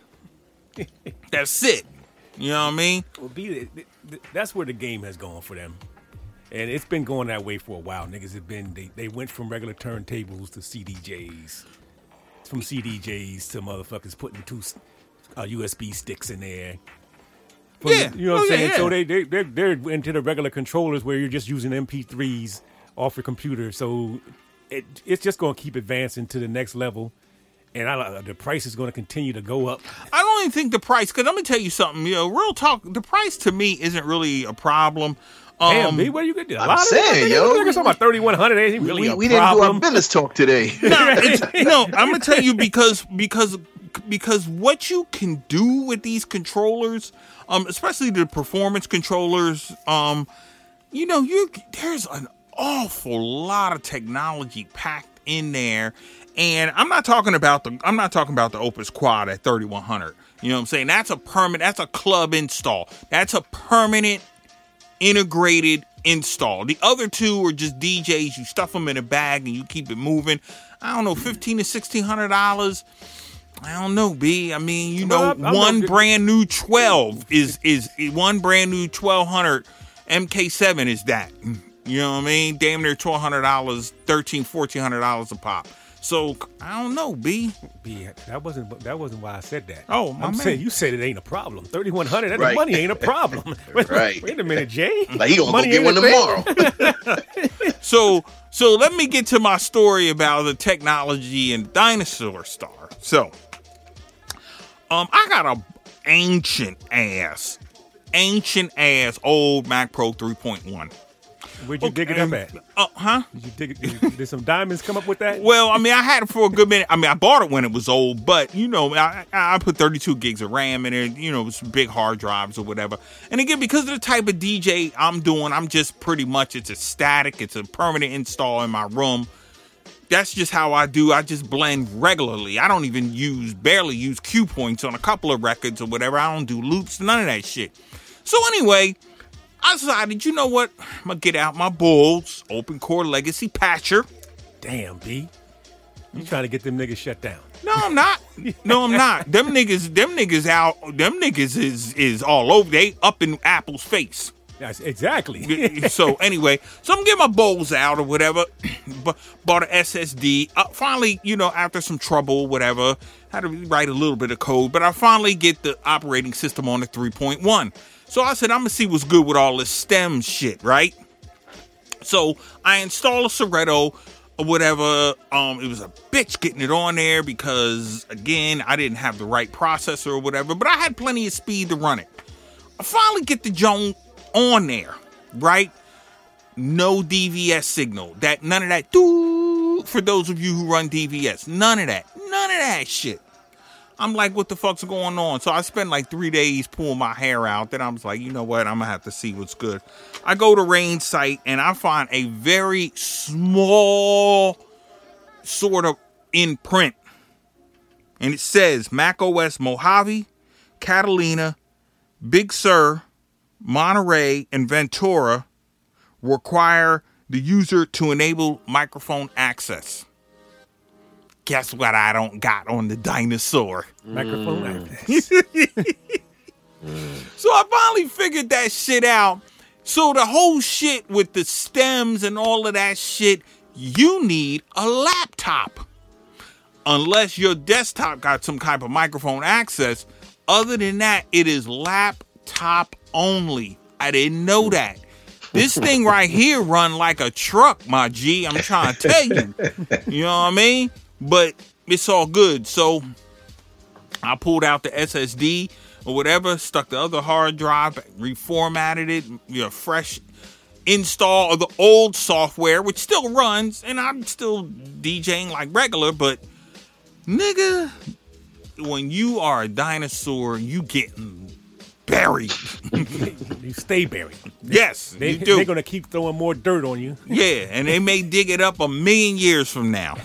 That's it. You know what I mean? Well, be that's where the game has gone for them, and it's been going that way for a while. Niggas have been they, they went from regular turntables to C D Js, from C D Js to motherfuckers putting two uh, U S B sticks in there. From, Yeah, you know what oh, I'm saying. yeah, yeah. So they they they're, they're into the regular controllers where you're just using M P threes off your computer. So it it's just going to keep advancing to the next level. And I, the price is going to continue to go up. I don't even think the price, because let me tell you something, you know, real talk, the price to me isn't really a problem. Um, Damn, B, where you get that? A I'm lot saying, of yo. Niggas talking about thirty-one hundred. Ain't really we a we didn't do our problem. business talk today. no, it's, no, I'm gonna tell you because because because what you can do with these controllers, um, especially the performance controllers, um, you know, you there's an awful lot of technology packed in there. And I'm not talking about the I'm not talking about the Opus Quad at thirty-one hundred. You know what I'm saying? That's a permanent, that's a club install. That's a permanent integrated install. The other two are just D Js. You stuff them in a bag and you keep it moving. I don't know, fifteen to sixteen hundred dollars. I don't know, B. I mean, you know, Well, I'm- I'm one not- brand new twelve is is one brand new twelve hundred M K seven is that. You know what I mean? Damn near twelve hundred dollars, thirteen, fourteen hundred dollars a pop. So I don't know, B. B, that wasn't that wasn't why I said that. Oh, my I'm man. saying you said it ain't a problem. thirty-one hundred, that Right. money ain't a problem. Wait, Right. wait a minute, Jay. Like he gonna Money go get ain't one a thing? tomorrow. So so let me get to my story about the technology and Dinosaur Star. So um I got a ancient ass, ancient ass old Mac Pro three point one. Where'd you dig it up at? Uh, huh? Did you dig it? Did, did some diamonds come up with that? Well, I mean, I had it for a good minute. I mean, I bought it when it was old, but you know, I, I put thirty-two gigs of RAM in it. You know, some big hard drives or whatever. And again, because of the type of D J I'm doing, I'm just pretty much it's a static, it's a permanent install in my room. That's just how I do. I just blend regularly. I don't even use, barely use cue points on a couple of records or whatever. I don't do loops, none of that shit. So anyway, I decided, you know what? I'm going to get out my Bulls Open Core Legacy Patcher. Damn, B. You trying to get them niggas shut down? No, I'm not. No, I'm not. Them niggas, them niggas out, them niggas is is all over. They up in Apple's face. Yes, exactly. So anyway, so I'm getting my bowls out or whatever. But bought an S S D. Uh, finally, you know, after some trouble, whatever, had to write a little bit of code. But I finally get the operating system on the three point one. So I said, I'm gonna see what's good with all this STEM shit, right? So I install a Serato or whatever. Um, it was a bitch getting it on there because again, I didn't have the right processor or whatever, but I had plenty of speed to run it. I finally get the joint on there, right? No D V S signal. That none of that. Doo, for those of you who run D V S, none of that. None of that shit. I'm like, what the fuck's going on? So I spent like three days pulling my hair out. Then I was like, you know what? I'm going to have to see what's good. I go to Rain's site and I find a very small sort of, in print. And it says macOS Mojave, Catalina, Big Sur, Monterey, and Ventura require the user to enable microphone access. Guess what I don't got on the Dinosaur? Microphone access. So I finally figured that shit out. So the whole shit with the stems and all of that shit, you need a laptop. Unless your desktop got some type of microphone access. Other than that, it is laptop only. I didn't know that. This thing right here run like a truck, my G. I'm trying to tell you. You know what I mean? But it's all good. So I pulled out the S S D or whatever, stuck the other hard drive, reformatted it, you know, fresh install of the old software, which still runs, and I'm still DJing like regular, but nigga, when you are a dinosaur, you getting buried. You stay buried. Yes, They, you do. They're going to keep throwing more dirt on you. Yeah, and they may dig it up a million years from now.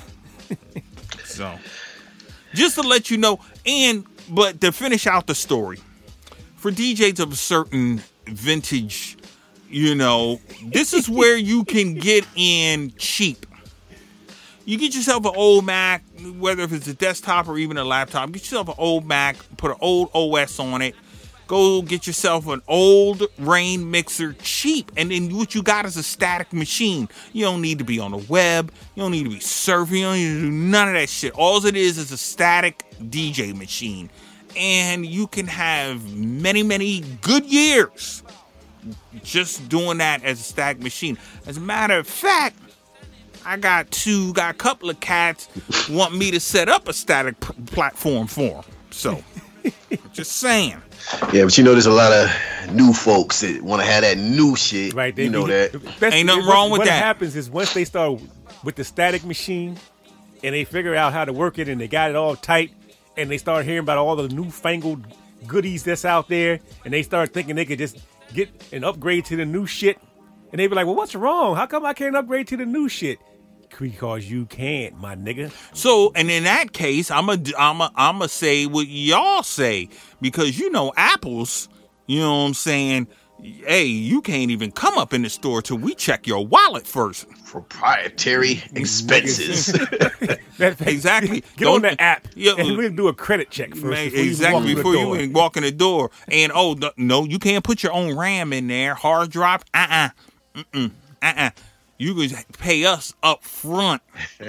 So, just to let you know, and but to finish out the story, for D Js of a certain vintage, you know, this is where you can get in cheap. You get yourself an old Mac, whether if it's a desktop or even a laptop, get yourself an old Mac, put an old O S on it, go get yourself an old Rain mixer cheap, and then what you got is a static machine. You don't need to be on the web, you don't need to be surfing, you don't need to do none of that shit. All it is is a static D J machine, and you can have many, many good years just doing that as a static machine. As a matter of fact, I got two, got a couple of cats want me to set up a static p- platform for them. So, just saying. Yeah, but you know, there's a lot of new folks that want to have that new shit. Right. They, you know they, that. especially Ain't nothing what- wrong with what that. What happens is once they start with the static machine and they figure out how to work it and they got it all tight and they start hearing about all the newfangled goodies that's out there and they start thinking they could just get an upgrade to the new shit and they be like, well, what's wrong? How come I can't upgrade to the new shit? Because you can't, my nigga. So, and in that case, I'm a, I'm a, I'm a say what y'all say, because you know, Apple's, you know what I'm saying? Hey, you can't even come up in the store till we check your wallet first. Proprietary expenses. That- Exactly. Get on Don't- the app Yeah, and we'll do a credit check first. Man, before you exactly walk through the before you door. even walk in the door. And oh the, no, you can't put your own RAM in there. Hard drive, uh uh-uh. uh, uh uh, you could pay us up front.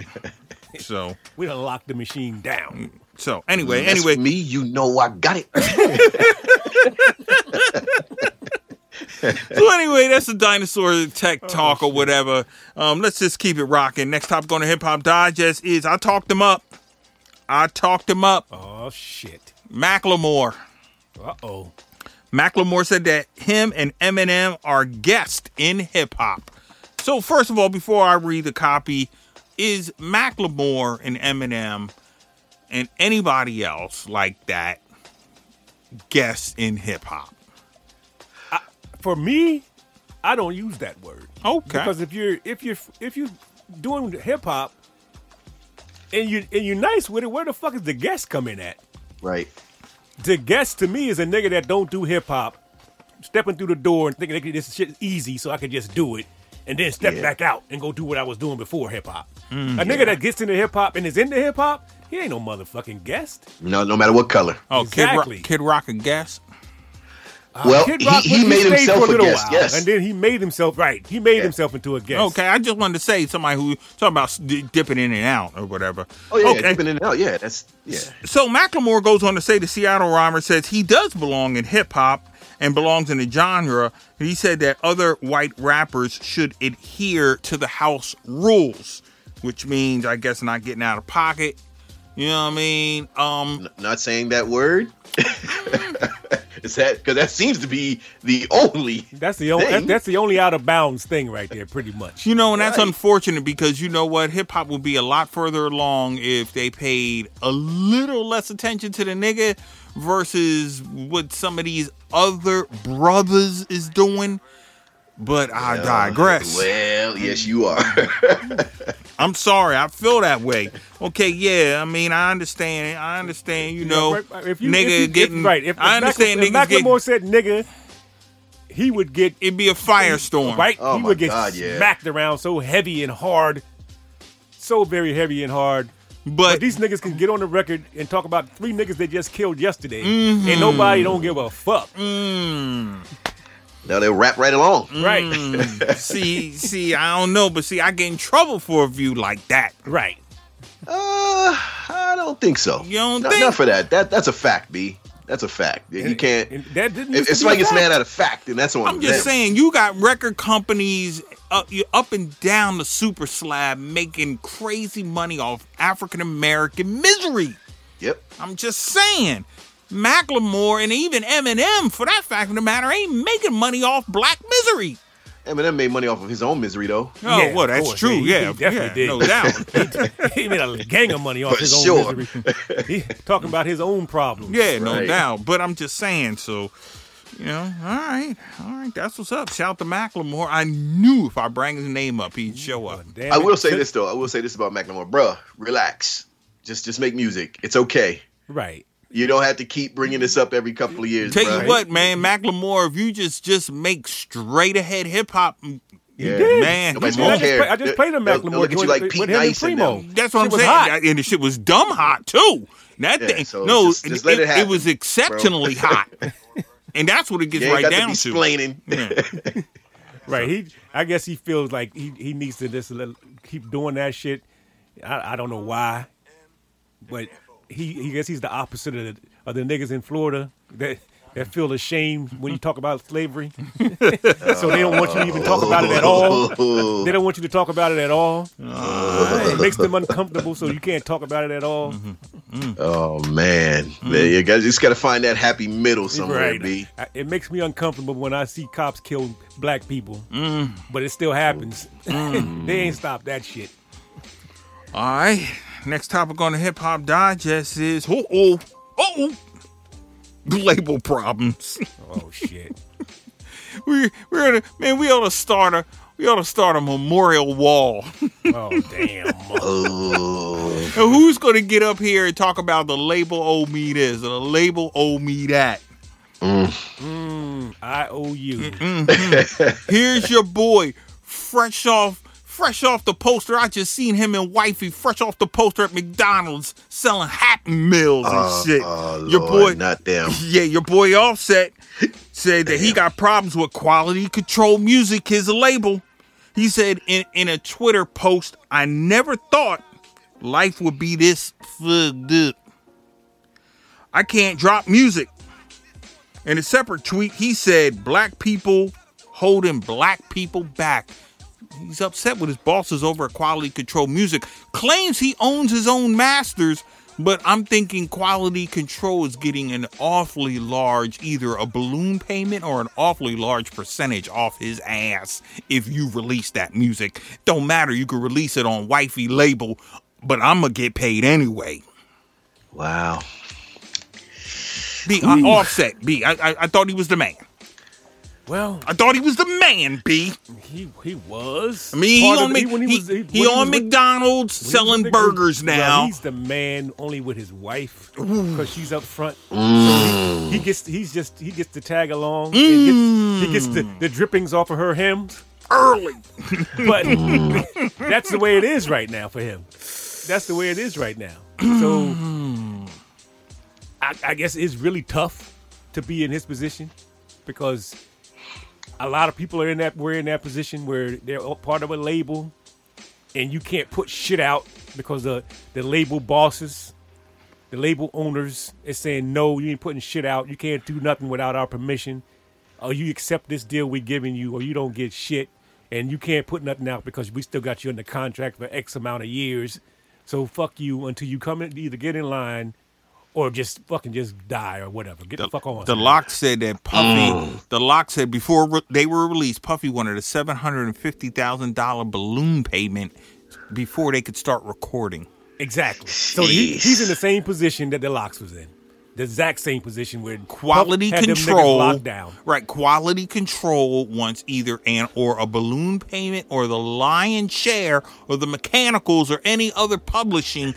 So, We done locked the machine down. so anyway, That's anyway, me, you know I got it. so anyway, that's the dinosaur tech talk or whatever. Um, let's just keep it rocking. Next topic on the Hip Hop Digest is I talked him up. I talked him up. Oh, shit. Macklemore. Uh-oh. Macklemore said that him and Eminem are guests in hip hop. So first of all, before I read the copy, is Macklemore and Eminem and anybody else like that guests in hip hop? For me, I don't use that word. Okay. Because if you're if you're if you're doing hip hop and you and you're nice with it, where the fuck is the guest coming at? Right. The guest to me is a nigga that don't do hip hop, stepping through the door and thinking "Hey, this shit is easy, so I can just do it, and then step Yeah. back out and go do what I was doing before hip hop. Mm, a nigga that gets into hip hop and is into hip hop, he ain't no motherfucking guest. No, no matter what color. Oh, Exactly. Kid Rock, Kid Rock a guest? Well, Kid he, Rock, he made stayed himself for a little guest. while, Yes. and then he made himself right. He made Yeah. himself into a guest. Okay, I just wanted to say somebody who talking about di- dipping in and out or whatever. oh yeah, okay. dipping in and out. Yeah, that's yeah. So Macklemore goes on to say the Seattle Rhymer says he does belong in hip hop and belongs in the genre. And he said that other white rappers should adhere to the house rules, which means I guess not getting out of pocket. You know what I mean? Um, N- not saying that word. Is that because that seems to be the only That's the only. thing. That, that's the only out of bounds thing right there, pretty much. You know, and that's Right. unfortunate because you know what? Hip hop would be a lot further along if they paid a little less attention to the nigga versus what some of these other brothers is doing. But I digress. Well, yes, you are. I'm sorry, I feel that way. Okay, yeah, I mean, I understand. I understand. You know, right, right. If you, nigga if you, getting. if, right. If, I if understand. Mac- niggas if getting. Macklemore said nigga, he would get It'd be a firestorm, right. Oh he my would get God, yeah. smacked around so heavy and hard, so very heavy and hard. But, But these niggas can get on the record and talk about three niggas they just killed yesterday, and nobody don't give a fuck. mm, Now they'll rap right along. Right, mm, see, see, I don't know, but see, I get in trouble for a view like that. right. Uh, I don't think so. You don't not, think? not for that. That that's a fact, B. That's a fact. You can't. And that didn't. If, used to if be somebody a gets fact. mad at a fact, then that's on I'm just them. saying, you got record companies up, you up and down the super slab making crazy money off African American misery. Yep. I'm just saying, Macklemore and even Eminem, for that fact of the matter, ain't making money off black misery. Eminem made money off of his own misery, though. Oh, Yeah, well, of that's course. true. He- he Yeah, definitely yeah, did. no doubt. He made a gang of money off For his own sure. misery. He talking about his own problems. Yeah, no Right. doubt. But I'm just saying, so, you know, all right, all right, that's what's up. Shout to Macklemore. I knew if I bring his name up, he'd show up. Damn I it. will say this though. I will say this about Macklemore, bruh. Relax. Just just make music. It's okay. Right. You don't have to keep bringing this up every couple of years. Tell bruh. you what, man, Macklemore, if you just just make straight ahead hip hop, Yeah. man, Nobody's come gonna on. I just, care. play, I just played a They'll- Macklemore they'll look at you joint like with, Pete with him and Nice and Primo. them. That's what Shit I'm was saying. hot. And the shit was dumb hot too. That Yeah, thing, so no, just- just let it happen, was exceptionally hot, and that's what it gets You ain't right got down to to. be explaining. Yeah. Right. He. I guess he feels like he, he needs to just let, keep doing that shit. I, I don't know why, but he he guess he's the opposite of the, of the niggas in Florida that that feel ashamed when you talk about slavery. So they don't want you to even talk about it at all. They don't want you to talk about it at all. It makes them uncomfortable, so you can't talk about it at all. Oh man, man you guys just got to find that happy middle somewhere, Right. B. I- It makes me uncomfortable when I see cops kill black people, but it still happens. They ain't stopped that shit. All right. Next topic on the Hip Hop Digest is oh oh oh label problems. Oh shit! we we're gonna, man. We ought to start a we ought to start a memorial wall. Oh damn! Oh, And who's gonna get up here and talk about the label owe me this or the label owe me that? I owe you. Here's your boy, fresh off. Fresh off the poster, I just seen him and wifey fresh off the poster at McDonald's selling Happy Meals and oh, shit. oh, your Lord, boy, not them. yeah, your boy Offset said that he got problems with Quality Control Music, his label. He said in, in a Twitter post, I never thought life would be this fucked up. I can't drop music. In a separate tweet, he said black people holding black people back. He's upset with his bosses over at Quality Control Music. Claims he owns his own masters, but I'm thinking Quality Control is getting an awfully large, either a balloon payment or an awfully large percentage off his ass if you release that music. Don't matter, you can release it on wifey label, but I'm gonna get paid anyway. Wow. B, I, Offset, B, I, I, I thought he was the man. Well, I thought he was the man, B. he he was. I mean, he Part on, of- Mc- when he, was- he, when was on with- McDonald's when he was selling with- burgers well, now. he's the man only with his wife because she's up front. So he, he gets he's just he gets to tag along. And gets, he gets the, the drippings off of her hymns. Early. But that's the way it is right now for him. That's the way it is right now. So I, I guess it's really tough to be in his position because a lot of people are in that we're in that position where they're all part of a label and you can't put shit out because the the label bosses, the label owners is saying no, you ain't putting shit out. You can't do nothing without our permission. Or you accept this deal we're giving you, or you don't get shit, and you can't put nothing out because we still got you under contract for X amount of years. So fuck you until you come in, either get in line or just fucking just die or whatever. Get the, fuck on. The Lock said that Puffy, the Lock said before re- they were released, Puffy wanted a seven hundred fifty thousand dollars balloon payment before they could start recording. Exactly. So he, he's in the same position that the Locks was in. the exact same position where quality had them niggas control locked down. Right, quality control wants either an or a balloon payment or the lion's share or the mechanicals or any other publishing.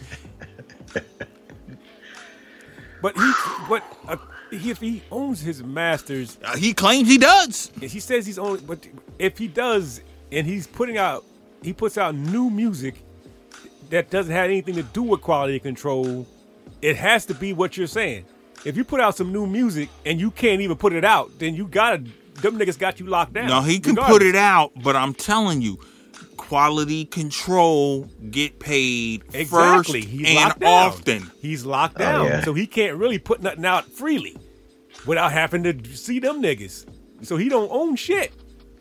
But he, but uh, he, if he owns his masters, Uh, he claims he does. he says he's only. But if he does, and he's putting out, he puts out new music that doesn't have anything to do with quality control. It has to be what you're saying. If you put out some new music and you can't even put it out, then you gotta. Them niggas got you locked down. No, he can regardless. put it out, but I'm telling you, quality control get paid Exactly. first He's and locked down. often. He's locked down, yeah. so he can't really put nothing out freely without having to see them niggas. So he don't own shit.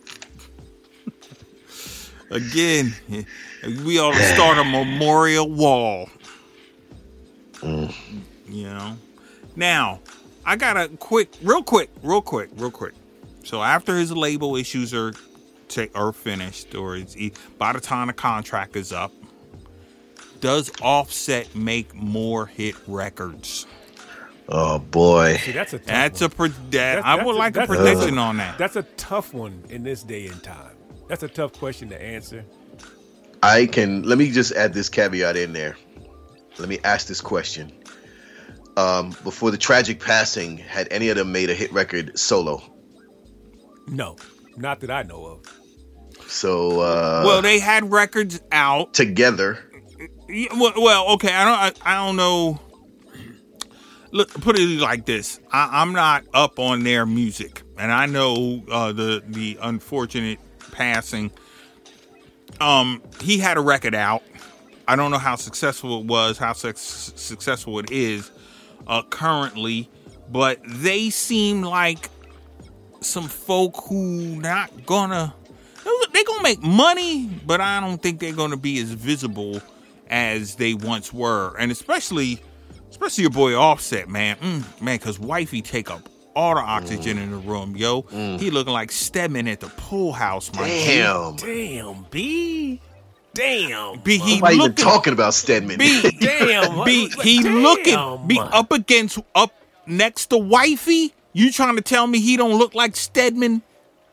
Again, we ought to start a memorial wall. Mm. You know. Now, I got a quick, real quick, real quick, real quick. So after his label issues are ta- are finished, or it's, by the time the contract is up, does Offset make more hit records? Oh boy. See, that's a tough That's one. a pre- that, That's- I that's would a- like a that's a- prediction on that. That's a tough one in this day and time. That's a tough question to answer. I can let me just add this caveat in there. Let me ask this question. Um, before the tragic passing, had any of them made a hit record solo? No, not that I know of. So uh Well, they had records out. together. Yeah, Well, well, okay. I don't. I, I don't know. Look, put it like this. I, I'm not up on their music, and I know uh, the the unfortunate passing. Um, he had a record out. I don't know how successful it was, how su- successful it is uh, currently, but they seem like some folk who not gonna. They're gonna make money, but I don't think they're gonna be as visible as they once were, and especially, especially your boy Offset, man, mm, man, because wifey take up all the oxygen mm. in the room, yo. Mm. He looking like Stedman at the pool house, my Damn. Damn, B. Damn. B, he Why looking, even talking about Stedman? B, Damn. B, he Damn. looking, be up against, up next to wifey. You trying to tell me he don't look like Stedman?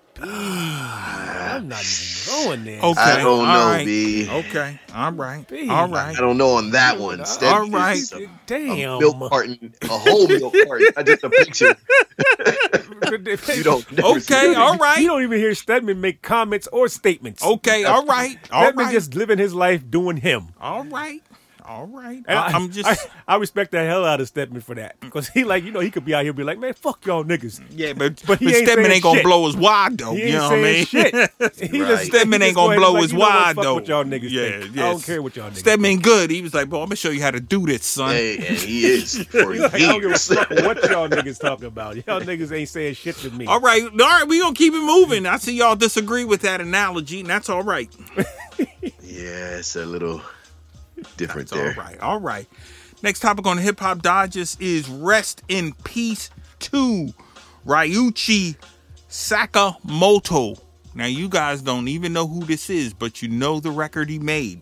I'm not even going there. Okay, I don't all know, right. B. Okay, all right, B. all right. I don't know on that one. Stedman All right. is a, Damn. a milk carton, a whole milk carton, not just a picture. You don't. never see Okay, it. all right. You don't even hear Stedman make comments or statements. Okay, all right, all Stedman right, just living his life doing him. all right, all right. And I, I, I'm just, I, I respect the hell out of Stedman for that. Because he like, you know, he could be out here and be like, man, fuck y'all niggas. yeah, but, But but, he ain't Stedman saying ain't gonna shit. blow his wide though. He You ain't know what I mean? saying shit. He Right. just, Stedman he ain't just gonna go ahead and blow be his like, you know what, wide fuck though. what y'all niggas Yeah, think. yes. I don't care what y'all niggas Stedman think. good. He was like, bro, I'm gonna show you how to do this, son. Hey, and he is for He's like, I don't give a years. fuck what y'all niggas talking about. Y'all niggas ain't saying shit to me. All right, all right, we gonna keep it moving. I see y'all disagree with that analogy, and that's all right. Yeah, it's a little different That's there. all right, all right. Next topic on Hip Hop Digest is Rest in Peace to Ryuichi Sakamoto. Now, you guys don't even know who this is, but you know the record he made.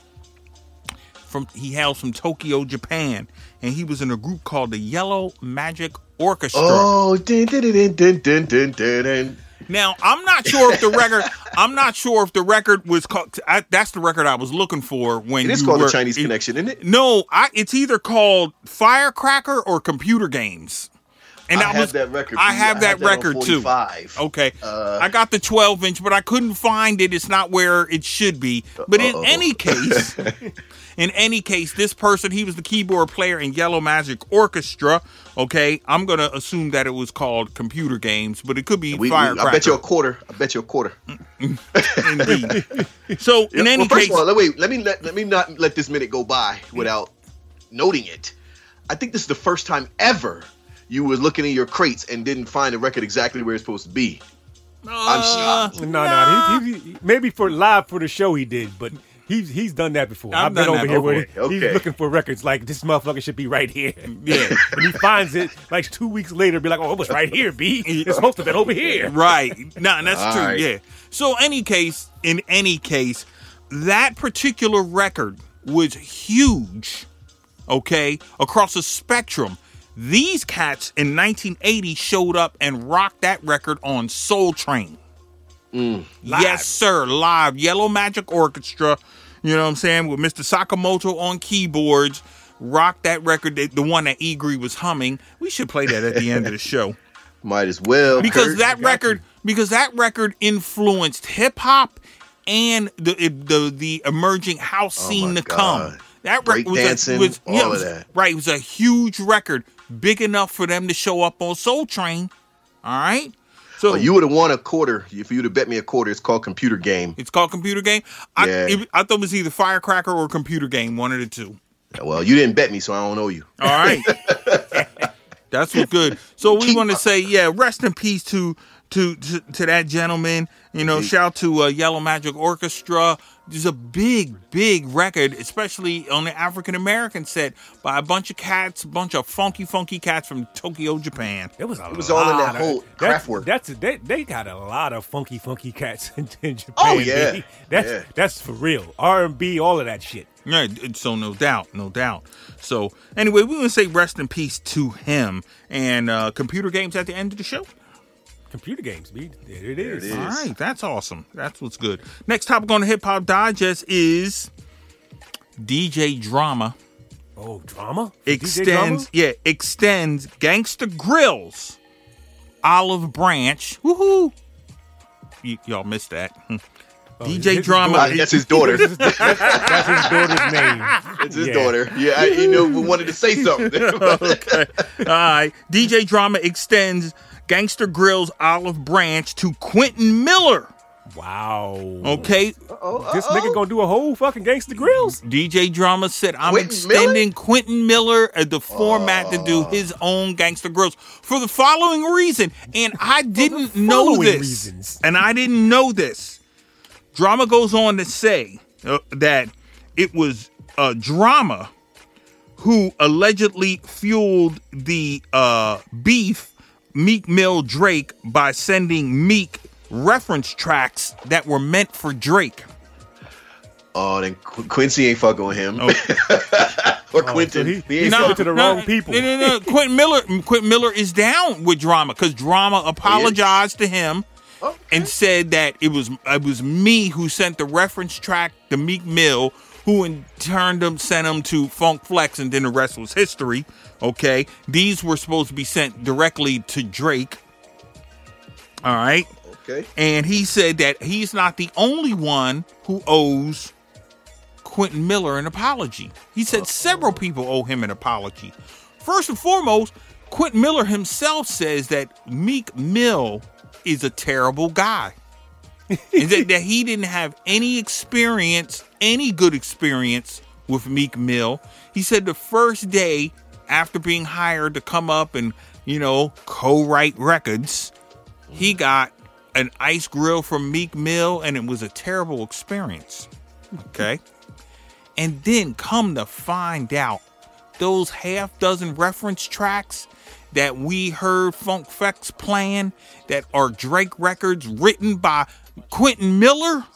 From He hails from Tokyo, Japan, and he was in a group called the Yellow Magic Orchestra. Oh, dun, dun, dun, dun, dun, dun, dun, dun. Now, I'm not sure if the record, I'm not sure if the record was called, I, that's the record I was looking for when It is you called were, the Chinese it- Connection, isn't it? No, I, it's either called Firecracker or Computer Games. And I I have was, that record. I B. have that on record too. forty-five. Okay, Uh, I got the twelve inch, but I couldn't find it. It's not where it should be. But in Uh-oh. any case, in any case, this person, he was the keyboard player in Yellow Magic Orchestra. Okay, I'm gonna assume that it was called Computer Games, but it could be We, we, Firecracker. I bet you a quarter. I bet you a quarter. Indeed. So in any well, first case, of all, let, wait. Let me let, let me not let this minute go by without noting it. I think this is the first time ever you was looking in your crates and didn't find the record exactly where it's supposed to be. I'm uh, shocked. No, no, he, he, he, maybe for live for the show he did, but he's he's done that before. I've I've been done over that here before. with it. Okay. He's looking for records like this motherfucker should be right here. Yeah. and he finds it like two weeks later, be like, oh, it was right here, B. It's supposed to have been over here. Right. No, that's All true. right. Yeah. So any case, in any case, that particular record was huge. Okay, across the spectrum. These cats in nineteen eighty showed up and rocked that record on Soul Train. Mm. Yes, sir. Live. Yellow Magic Orchestra. You know what I'm saying? With Mister Sakamoto on keyboards. Rock that record, the one that Egri was humming. We should play that at the end of the show. Might as well. Because Kurt. that record, because that record influenced hip hop and the the the emerging house Oh scene my to God. come. That record was, Breakdancing, a, was all yeah, of was- that. right. It was a huge record, big enough for them to show up on Soul Train. All right. So Oh, you would have won a quarter if you would have bet me a quarter. It's called Computer Game. it's called Computer Game. I, Yeah. it, I thought it was either Firecracker or Computer Game, one of the two. Well, you didn't bet me, so I don't know you. All right. That's what's good. So we want to say, yeah, rest in peace to to to, to that gentleman. You know, shout out to uh, Yellow Magic Orchestra. It's a big, big record, especially on the African American set by a bunch of cats, a bunch of funky, funky cats from Tokyo, Japan. It was a It was all in that lot whole of, craft that's, work. That's they, they got a lot of funky, funky cats in, in Japan. Oh, yeah. baby. That's Yeah. that's for real. R and B, all of that shit. Yeah, so no doubt, no doubt. So anyway, we want to say rest in peace to him. And uh, Computer Games at the end of the show. Computer games, B. There it is. it is. All right, that's awesome. That's what's good. Next topic on the Hip Hop Digest is D J Drama Oh, drama? extends, yeah, extends Gangsta Grill's Olive Branch. Woohoo! Y- y'all missed that. Oh, D J his Drama. Uh, that's his daughter. That's his daughter's name. It's his Yeah. daughter. Yeah, I, you know, we wanted to say something. Okay. All right. D J Drama extends Gangsta Grill's Olive Branch to Quentin Miller. Wow. Okay. This nigga gonna do a whole fucking Gangsta Grills? D J Drama said, I'm Quentin extending Quentin Miller uh, the format to do his own Gangsta Grills for the following reason. And I didn't know following this. reasons. And I didn't know this. Drama goes on to say uh, that it was uh, Drama who allegedly fueled the uh, beef Meek Mill Drake by sending Meek reference tracks that were meant for Drake. Oh, then Qu- Quincy ain't fucking with him. or Quentin. so he- He ain't he's fucking- talking to the wrong people. No, no, no. Quentin Miller, Quentin Miller is down with Drama because Drama apologized to him Okay. and said that it was it was me who sent the reference track to Meek Mill, who in turn them sent him to Funk Flex, and then the rest was history. Okay, these were supposed to be sent directly to Drake. All right. Okay. And he said that he's not the only one who owes Quentin Miller an apology. He said several people owe him an apology. First and foremost, Quentin Miller himself says that Meek Mill is a terrible guy. And that, that he didn't have any experience, any good experience with Meek Mill. He said the first day after being hired to come up and, you know, co-write records, he got an ice grill from Meek Mill, and it was a terrible experience. Okay? And then come to find out, those half dozen reference tracks that we heard Funk Flex playing that are Drake records written by Quentin Miller,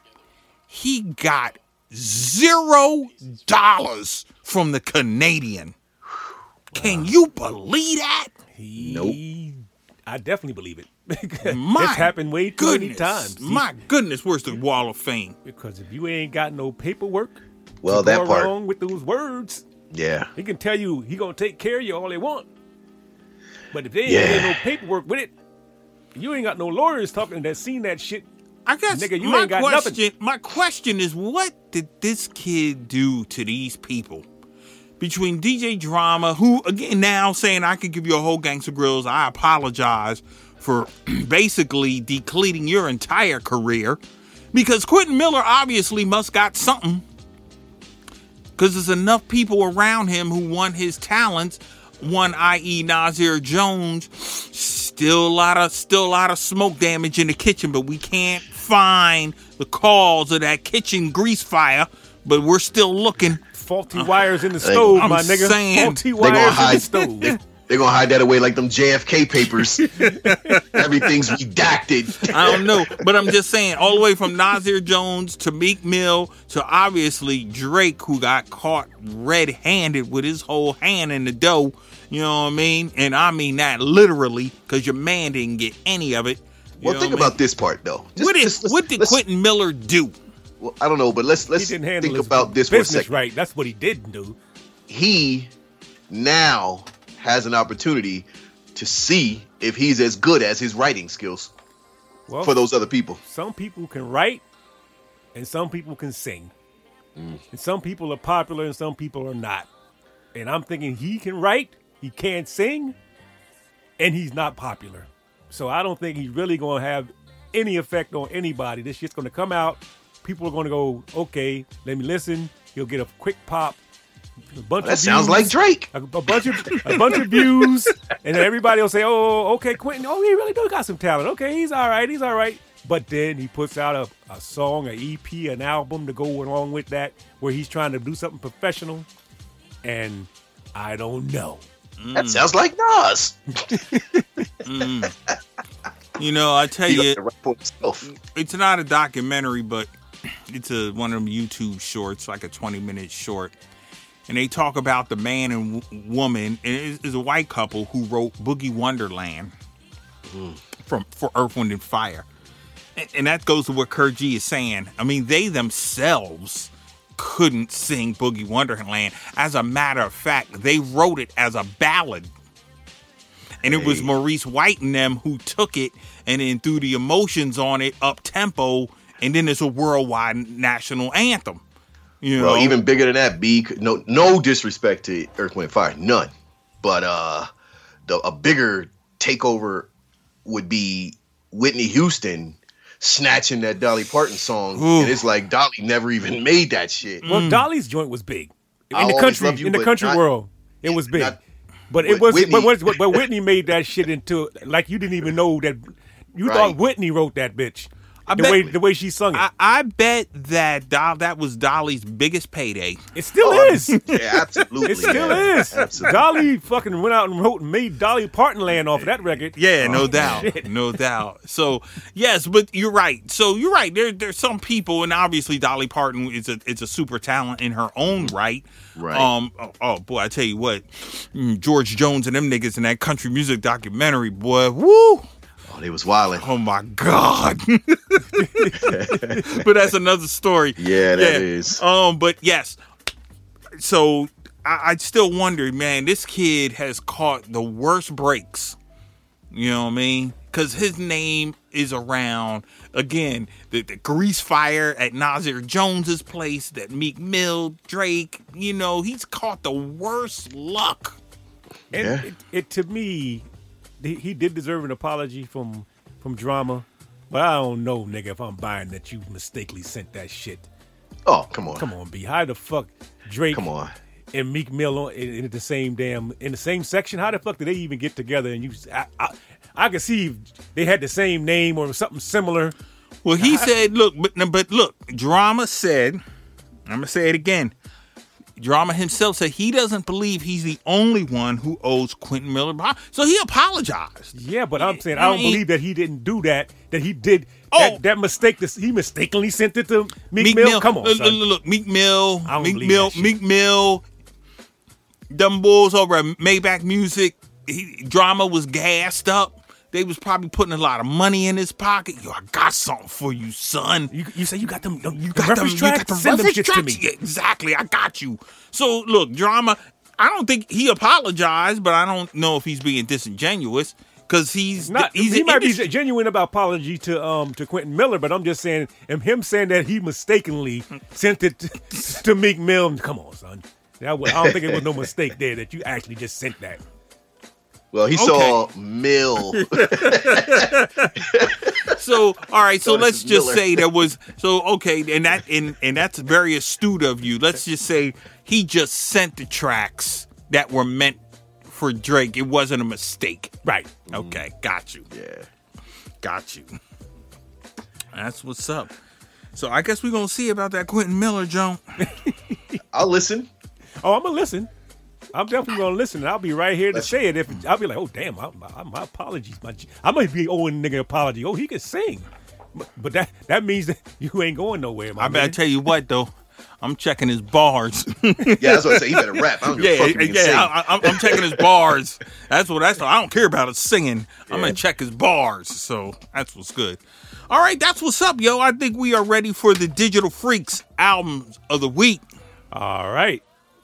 he got zero dollars from the Canadian. Can you believe that? Nope. I definitely believe it. My It's happened way too goodness. many times. My goodness, where's the Wall of Fame? Because if you ain't got no paperwork, Well, to that go part. wrong with those words, Yeah. he can tell you he gonna take care of you all they want. But if they ain't Yeah. got no paperwork with it, you ain't got no lawyers talking that seen that shit. I guess Nigga, you my ain't got question, nothing. my question is, what did this kid do to these people? Between D J Drama, who again now saying I could give you a whole Gangsta Grills, I apologize for basically depleting your entire career, because Quentin Miller obviously must got something, because there's enough people around him who want his talents. One, that is. Nasir Jones, still a lot of still a lot of smoke damage in the kitchen, but we can't find the cause of that kitchen grease fire. But we're still looking. Faulty wires in the stove, I'm my nigga. saying, Faulty They gonna wires in the hide. stove. They're gonna hide that away like them J F K papers. Everything's redacted. I don't know, but I'm just saying, all the way from Nasir Jones to Meek Mill to obviously Drake, who got caught red-handed with his whole hand in the dough. You know what I mean? And I mean that literally, because your man didn't get any of it. You Well, think about this part though. Just, what did, just, let's- what did let's- Quentin Miller do? Well, I don't know, but let's He let's didn't handle think his about this for a business second. right. That's what he didn't do. He now has an opportunity to see if he's as good as his writing skills Well, for those other people. some people can write, and some people can sing, and some people are popular, and some people are not. And I'm thinking he can write, he can't sing, and he's not popular. So I don't think he's really going to have any effect on anybody. This shit's going to come out. People are going to go, okay, let me listen. He'll get a quick pop. A bunch That of sounds views, like Drake. A, a bunch of a bunch of views, and then everybody will say, "Oh, okay, Quentin. Oh, he really do got some talent. Okay, he's all right. He's all right." But then he puts out a, a song, an E P, an album to go along with that, where he's trying to do something professional, and I don't know. That sounds like Nas. You know, I tell He you, got to rap for himself. it's not a documentary, but it's a one of them YouTube shorts, like a twenty minute short. And they talk about the man and w- woman, and it is a white couple who wrote Boogie Wonderland from for Earth, Wind, and Fire. And, and that goes to what Kurt G is saying. I mean, they themselves couldn't sing Boogie Wonderland. As a matter of fact, they wrote it as a ballad. And it was Hey. Maurice White and them who took it and then threw the emotions on it up tempo, and then it's a worldwide national anthem. You know, Well, even bigger than that, B. No, no disrespect to Earth, Wind, and Fire, none. But uh, the a bigger takeover would be Whitney Houston snatching that Dolly Parton song, Ooh. and it's like Dolly never even made that shit. Well, Dolly's joint was big in I'll the always country. love you, in the but country not- world, it was big. not- but it but was. Whitney- But, what- but Whitney made that shit into like you didn't even know that. You Right. thought Whitney wrote that bitch. I the bet- way the way she sung it. I, I bet that Doll, that was Dolly's biggest payday. it still Oh, is. Yeah, absolutely. It still man. is. Absolutely. Dolly fucking went out and wrote and made Dolly Parton land off of that record. Yeah, no Oh, doubt, shit. no doubt. So yes, but you're right. So you're right. There, there's some people, and obviously Dolly Parton is a, it's a super talent in her own right. Right. Um. Oh, oh, boy, I tell you what, mm, George Jones and them niggas in that country music documentary, boy, woo. Oh, they was wilding. Oh my God. But that's another story. Yeah, that is. Um, but yes. So I, I still wonder, man, this kid has caught the worst breaks. You know what I mean? Because his name is around, again, the, the grease fire at Nasir Jones's place, that Meek Mill, Drake, you know, he's caught the worst luck. And Yeah. it, it to me, he, he did deserve an apology from from Drama, but I don't know, nigga, if I'm buying that you mistakenly sent that shit. Oh, come on. Come on, B. How the fuck Drake Come on. and Meek Mill on, in, in the same damn in the same section? How the fuck did they even get together? And you, I, I, I could see if they had the same name or something similar. Well, he said, look, but, but look, Drama said, I'm going to say it again. Drama himself said he doesn't believe he's the only one who owes Quentin Miller. So he apologized. Yeah, but I'm saying I I don't mean- believe that he didn't do that. That he did Oh. that, that mistake. That he mistakenly sent it to Meek, Meek Mill. Mill, Come on, look, son. look, look, Meek Mill, I don't Meek believe Mill, that shit. Meek Mill, them bulls over at Maybach Music. He, Drama was gassed up. They was probably putting a lot of money in his pocket. Yo, I got something for you, son. You, you say you got them. You You got got them. reference You tracks? got them Send them reference shits to tracks. me. Yeah, exactly. I got you. So look, Drama. I don't think he apologized, but I don't know if he's being disingenuous because he's Not, he's he an might industry- be genuine about apology to um to Quentin Miller, but I'm just saying, and him saying that he mistakenly sent it to, to Meek Mill. Come on, son. That was, I don't think it was no mistake there that you actually just sent that. Well, he saw Mill. So all right, so So this let's is just Miller. say there was so okay, and that and and that's very astute of you. Let's just say he just sent the tracks that were meant for Drake. It wasn't a mistake. Right. Okay, got you, Yeah. got you. That's what's up. So I guess we're gonna see about that Quentin Miller jump. I'll listen. Oh, I'm gonna listen. I'm definitely gonna listen. And I'll be right here to say it. If it, I'll be like, oh damn, my, my, my apologies. My, I might be owing nigga apology. Oh, he can sing, but, but that that means that you ain't going nowhere. My I man. better tell you what though. I'm checking his bars. Yeah, that's what I say. He better rap. I don't give yeah, a fuck if he can sing. yeah. I, I, I'm checking his bars. That's what. That's what. I don't care about his singing. I'm Yeah. gonna check his bars. So that's what's good. All right, that's what's up, yo. I think we are ready for the Digital Freaks albums of the week. All right.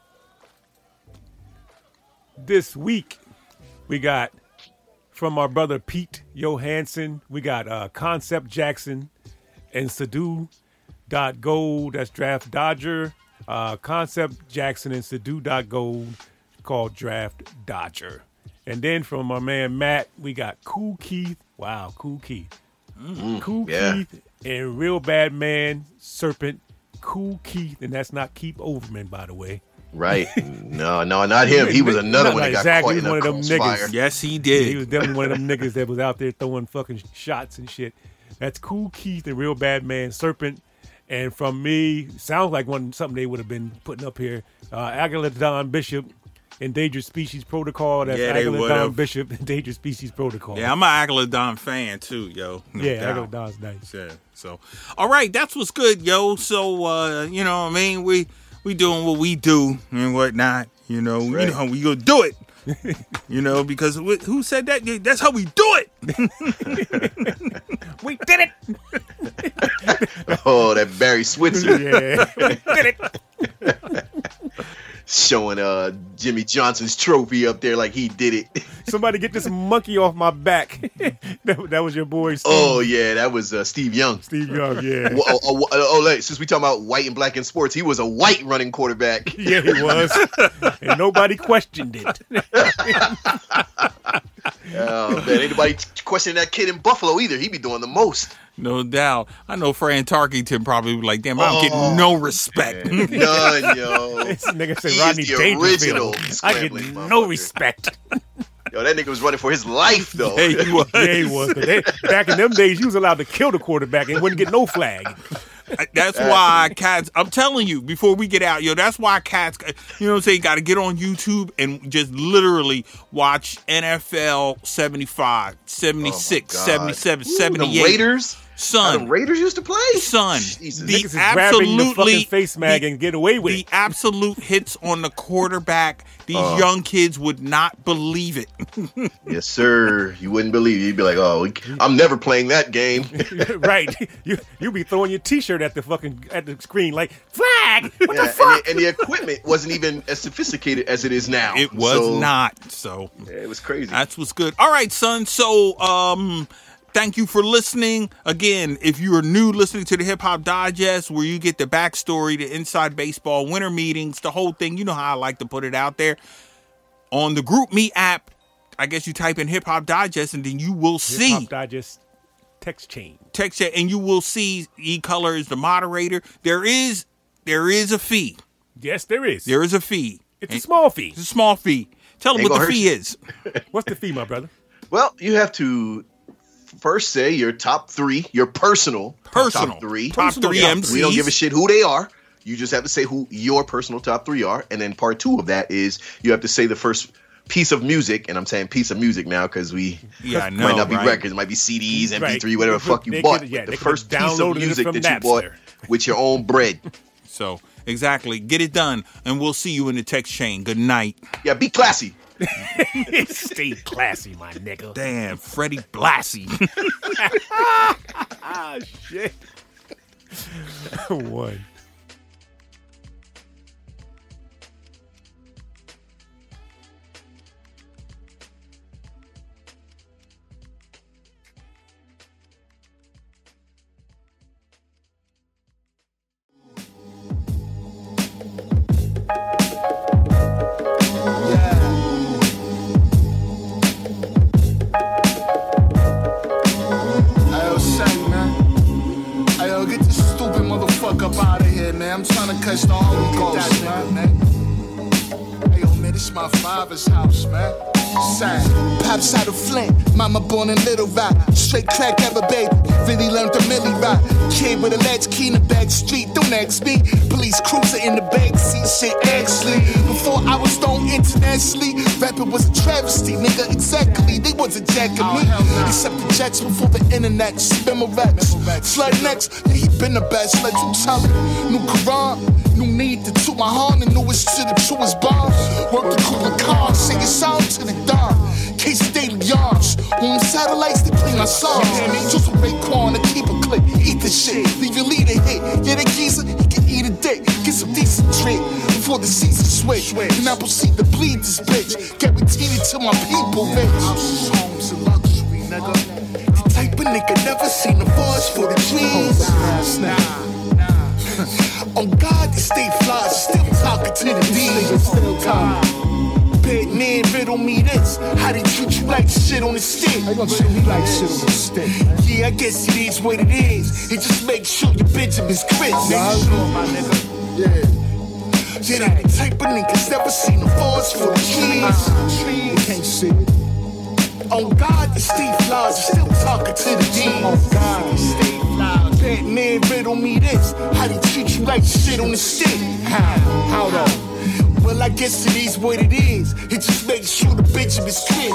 This week, we got from our brother Pete Johansson, we got uh, Concept Jackson and Sadu dot gold. That's Draft Dodger. Uh, Concept Jackson and Sadu dot gold called Draft Dodger. And then from our man Matt, we got Cool Keith. Wow, Cool Keith. Mm, Cool yeah. Keith and Real Bad Man Serpent. Cool Keith, and that's not Keith Overman, by the way. Right. No, no, not him. He was another Not one that got exactly caught in one a of them niggas. crossfire. Yes, he Yeah, did. he was definitely one of them niggas that was out there throwing fucking shots and shit. That's Cool Keith and Real Bad Man Serpent. And from me, sounds like one something they would have been putting up here. Uh, Aguilar Bishop, Endangered Species Protocol. That's Yeah, they Aguilar would've. Bishop, Endangered Species Protocol. Yeah, I'm an Aguilar fan too, yo. No yeah, doubt. Aguilar's nice. Yeah. So, all right, that's what's good, yo. So, uh, you know, what I mean, we we doing what we do and whatnot. You know, right. you know, we gonna do it. You know, because wh- who said that? Yeah, that's how we do it. We did it! Oh, that Barry Switzer Yeah, we did it! showing uh Jimmy Johnson's trophy up there like he did it. Somebody get this monkey off my back. that, that was your boy Steve, Oh yeah, that was uh, Steve Young. Steve Young, yeah. oh, oh, oh, oh, like, since we talking about white and black in sports, he was a white running quarterback. Yeah, he was. And nobody questioned it. Oh man, ain't nobody t- questioning that kid in Buffalo either. He be doing the most. No doubt. I know Fran Tarkington probably was like, damn, I don't Oh, get no respect. None, yo. This nigga said He Rodney is the original Dangerfield. I get scrambling no motherfucker. respect. Yo, that nigga was running for his life though. Yeah, he was. Yeah, he was. 'Cause they, back in them days, you was allowed to kill the quarterback and wouldn't get no flag. That's why cats, I'm telling you, before we get out, yo, that's why cats, you know what I'm saying, got to get on YouTube and just literally watch N F L seventy-five, seventy-six, Oh, my God. seventy-seven, Ooh, seventy-eight. The Raiders? How Son, the Raiders used to play? son, Jesus. the Niggas is grabbing the fucking absolutely, face mag the- and get away with the it. absolute hits on the quarterback, these Uh. young kids would not believe it. Yes, sir. You wouldn't believe it. You'd be like, oh, we- I'm never playing that game. Right. You you be throwing your T-shirt at the fucking at the screen like flag. What Yeah, the fuck? And, the, and the equipment wasn't even as sophisticated as it is now. It was So, not, so... yeah, it was crazy. That's what's good. All right, son. So, um, thank you for listening. Again, if you are new listening to the Hip Hop Digest, where you get the backstory, the inside baseball, winter meetings, the whole thing, you know how I like to put it out there. On the Group Me app, I guess you type in Hip Hop Digest, and then you will see Hip-Hop Digest text chain. text chat, and you will see E Color is the moderator. There is there is a fee. Yes, there is. There is a fee. It's a And small fee. It's a small fee. Tell them Ain't what the gonna fee hurt is. What's the fee, my brother? Well, you have to first say your top three, your personal, Personal. top three. Top Personal three top M Cs. We don't give a shit who they are. You just have to say who your personal top three are. And then part two of that is you have to say the first piece of music. And I'm saying piece of music now because we Yeah, I know, might not be right? records. It might be C Ds, M P three, Right. whatever the fuck you They bought. could- yeah, But the they could first have piece of downloaded it music from that you bought Napster. with your own bread. So, exactly. Get it done, and we'll see you in the text chain. Good night. Yeah, be classy. Stay classy, my nigga. Damn, Freddie Blassie. Ah, shit. One. Ayo, Shaq, man. Ayo, get this stupid motherfucker up out of here, man. I'm trying to catch the Holy Ghost, man. Ayo, man, this is my five mother's house, man. Sad. Pops out of Flint, mama born in Little Rock. Straight crack ever, baby. Really learned the Millie rock. Kid with a latch key in the back street. Don't ask me. Police cruiser in the back seat. Shit, actually. Before I was known internationally, rapping was a travesty, nigga. Exactly. They wasn't jacking me. Except the jacks before the internet. Spimmer raps. Flood next. Yeah, he been the best. Let you tell it. New Quran. New need to toot my horn. The newest to the truest bomb. Work the cooler car. Sing a song to the dawn. Case of daily yards. On satellites to clean my songs. Just with Raekwon to keep a clip. Eat the shit. Leave your leader hit. Yeah, that geezer, he can eat a dick. Get some decent trick before the season switch. And I proceed to bleed this bitch. Guaranteed it to my people, bitch. Houses, homes, and luxury, nigga. The type of nigga never seen the forest for the trees. Nah, nah. On God, the state flies. Still talking to the Niggas D's. still talking. Bad man, riddle me this. How they treat you like shit on the stick? They gon' treat me like shit on the stick. Yeah, I guess it is what it is. It just makes sure your Benjamin's quit, Nah, nigga. sure, my nigga. Yeah. Yeah, they the type of niggas never seen the forest for the trees. You can't see it. On God, the state flies. Still talking to the D's. On God, the state flies. Bad man, riddle me this. How they treat you like shit on the stick? How? How though? Well, I guess it is what it is. It just makes sure the Benjamin's quit.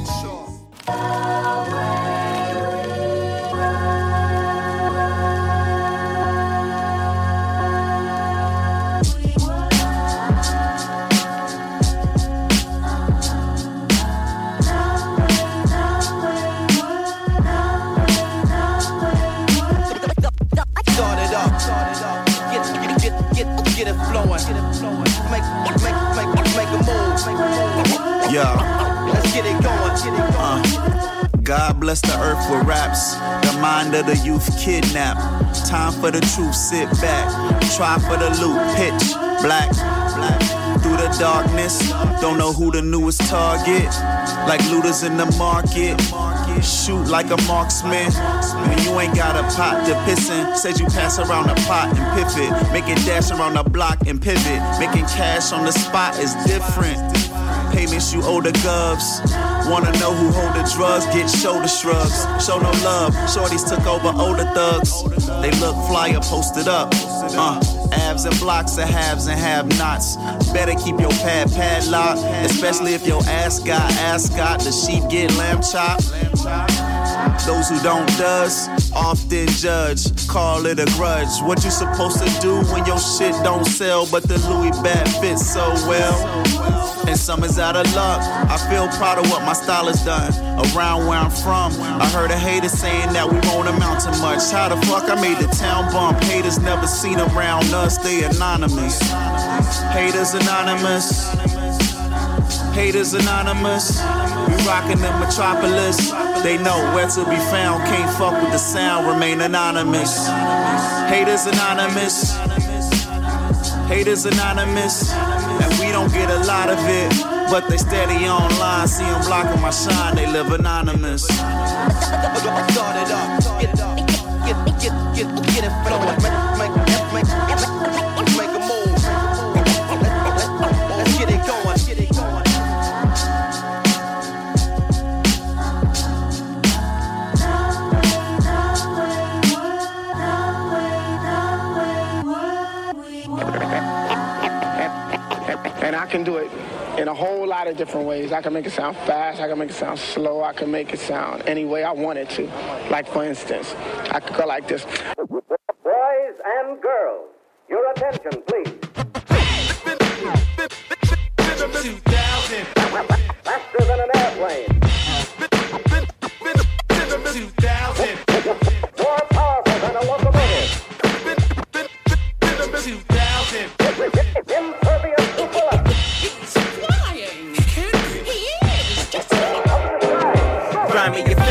Start it up, start it up. Get, get, get, get, get it flowing. Get it flowing. Make, make, make, make a move. Yeah. Let's get it going. Get it going. Uh, God bless the earth with raps. The mind of the youth kidnapped. Time for the truth, sit back. Try for the loot, pitch black, black. Through the darkness, don't know who the newest target. Like looters in the market. Shoot like a marksman. When you ain't got a pot to piss in. Said you pass around a pot and pivot. Making dash around the block and pivot. Making cash on the spot is different. Payments you owe the gubs. Wanna know who hold the drugs? Get shoulder shrugs. Show no love. Shorties took over older thugs. They look flyer posted up. Uh, abs and blocks of haves and have-nots. Better keep your pad padlocked. Especially if your ass got ascot. The sheep get lamb chopped. Those who don't does often judge, call it a grudge. What you supposed to do when your shit don't sell, but the Louis bag fits so well? And some is out of luck. I feel proud of what my style has done. Around where I'm from, I heard a hater saying that we won't amount to much. How the fuck I made the town bump? Haters never seen around us, they anonymous. Haters anonymous. Haters anonymous. We rockin' the metropolis. They know where to be found. Can't fuck with the sound. Remain anonymous. Haters anonymous. Haters anonymous. And we don't get a lot of it, but they steady online. See them blocking my shine. They live anonymous. Start it up. Get it up. Get, get, get, get it flowing. Make, make, make, make a move. Let's get it going. Get it going. And I can do it in a whole lot of different ways. I can make it sound fast, I can make it sound slow, I can make it sound any way I want it to. Like, for instance, I could go like this. Boys and girls, your attention, please. Faster than an airplane. More powerful than a locomotive. Impervious to bullets. He's flying. He is. Grimy effects.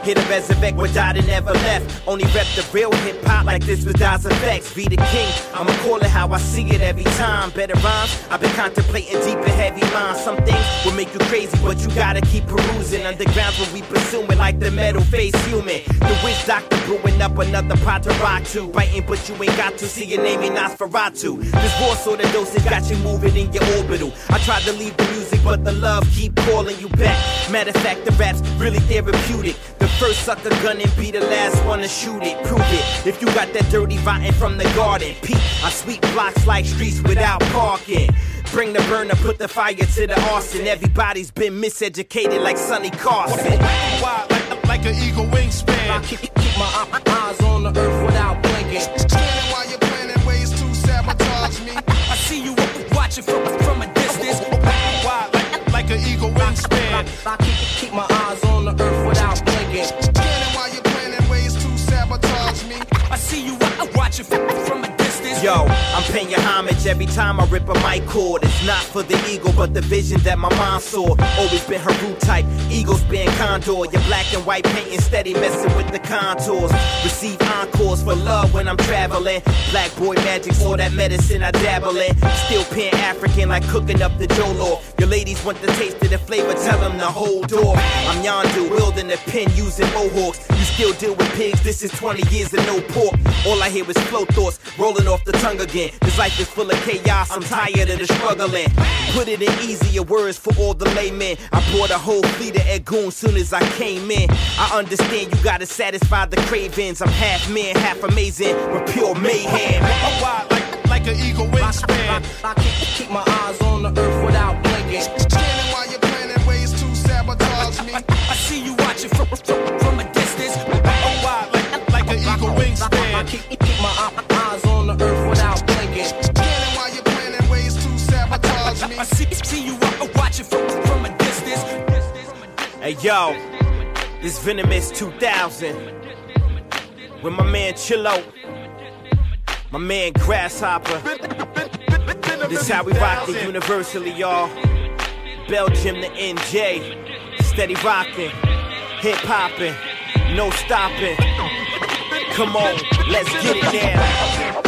Here to resurrect what died and never left. Only rep the real hip hop like this with Dies Effects. Be the king, I'ma call it how I see it every time. Better rhymes, I've been contemplating deep and heavy lines. Some things will make you crazy, but you gotta keep perusing. Underground's what we pursuing, like the metal face human. The witch doctor brewing up another pot to rock to. Biting, but you ain't got to see your name in Nosferatu. This war sort of dosage got you moving in your orbital. I tried to leave the music, but the love keep calling you back. Matter of fact, the rap's really therapeutic. The first sucker gun and be the last one to shoot it. Prove it, if you got that dirty rotten from the garden. Peep, I sweep blocks like streets without parking. Bring the burner, put the fire to the arson. Everybody's been miseducated like Sonny Carson. Wild like, like an eagle wingspan. I keep, keep my eyes on the earth without blinking. Scanning while you're planning ways to sabotage me. I see you watching from, from a distance. Wild like, like an eagle wingspan. I keep, keep my eyes on the earth without blinking. Scanning while you're planning ways to sabotage me. I see you watching from, from a distance. Yo, I'm paying you homage every time I rip a mic cord. It's not for the ego, but the vision that my mom saw. Always been her root type, eagles being condor. Your black and white painting steady messing with the contours. Receive encores for love when I'm traveling. Black boy magic's all that medicine I dabble in. Still pan-African like cooking up the Jolo. Your ladies want the taste of the flavor, tell them to hold off. I'm Yondu, wielding the pen using mohawks. You still deal with pigs, this is twenty years of no pork. All I hear is flow thoughts, rolling off the tongue again. This life is full of chaos, I'm tired of the struggling. Put it in easier words for all the laymen. I brought a whole fleet of Egoon soon as I came in. I understand you gotta satisfy the cravings. I'm half man, half amazing, but pure mayhem. Wild like, like an eagle wingspan. I, I, I keep, keep my eyes on the earth without blinking. Scanning while you're planning ways to sabotage me. I, I see you watching from, from, from a distance. Wild like, like an eagle wingspan. I keep, keep my eyes on the earth without blinking. Scanning while you're planning ways to sabotage me. I see, see you watching from, from a distance. Hey yo, this Venomous two thousand with my man Chillo, my man Grasshopper. This how we rock it universally, y'all. Belgium to N J, steady rocking, hip hopping, no stopping. Come on, let's get it now.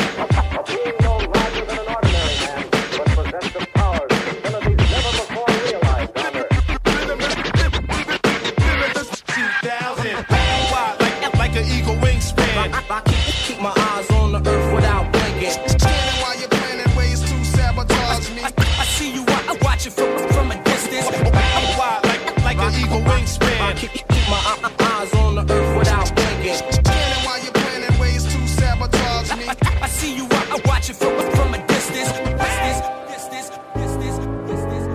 I keep, keep my eyes on the earth without blinking. Scanning while you're planning ways to sabotage me. I, I see you watching from, from a distance. Wild like, like an eagle wingspan. I keep, keep my eyes on the earth without blinking. Scanning while you're planning ways to sabotage me. I, I, I see you watching from, from a distance. Distance, distance, distance, distance.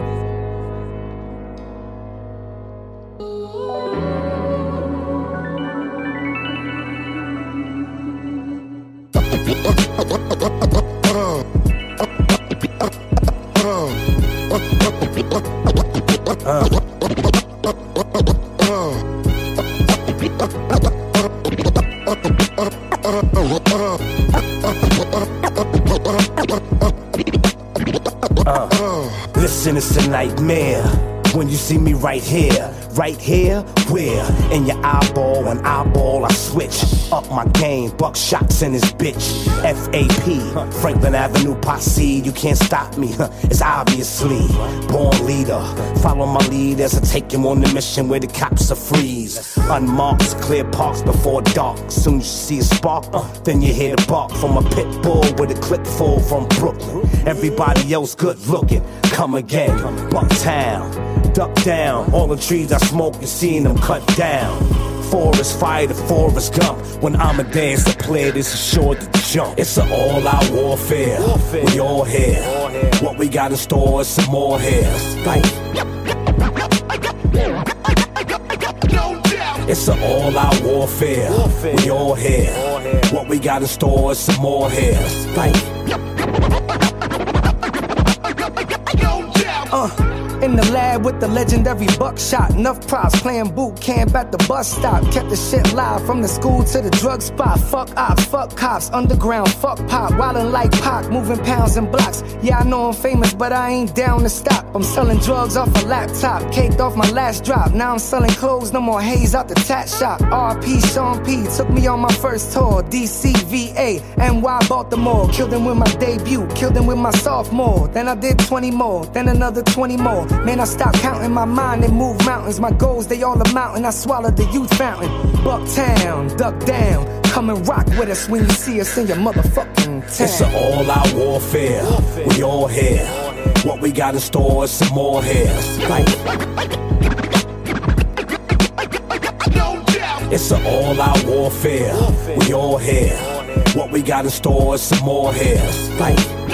Uh, listen, it's a nightmare when you see me right here. Right here, where? In your eyeball, an eyeball, I switch up my game, buck shots in this bitch. F A P, Franklin Avenue posse, you can't stop me, it's obviously born leader. Follow my lead as I take him on the mission where the cops are freeze. Unmarked, clear parks before dark. Soon as you see a spark, then you hear the bark from a pit bull with a clip full from Brooklyn. Everybody else good looking, come again, Bucktown. Duck down, all the trees I smoke, you seen them cut down. Forest fire to Forrest Gump. When Amadeus the player, this is sure to jump. It's an all-out warfare. warfare. We all here. all here. What we got in store is some more here. Like, it's an all-out warfare. warfare. We all here. all here. What we got in store is some more here. Like, uh. In the lab with the legendary buckshot. Enough props playing boot camp at the bus stop. Kept the shit live from the school to the drug spot. Fuck ops, fuck cops, underground, fuck pop. Wildin' like Pac, moving pounds and blocks. Yeah, I know I'm famous, but I ain't down to stop. I'm selling drugs off a laptop, caked off my last drop. Now I'm selling clothes, no more haze out the tat shop. R P Sean P took me on my first tour. D C, V A, N Y, Baltimore. Killed him with my debut, killed him with my sophomore. Then I did twenty more, then another twenty more. Man, I stopped counting my mind and moved mountains. My goals, they all amounting. I swallowed the youth fountain. Bucktown, duck down. Come and rock with us when you see us in your motherfucking town. It's an all-out warfare. warfare. We all here. What we got in store is some more here. Like, it's an all-out warfare. warfare. We all here. What we got in store is some more here. Like,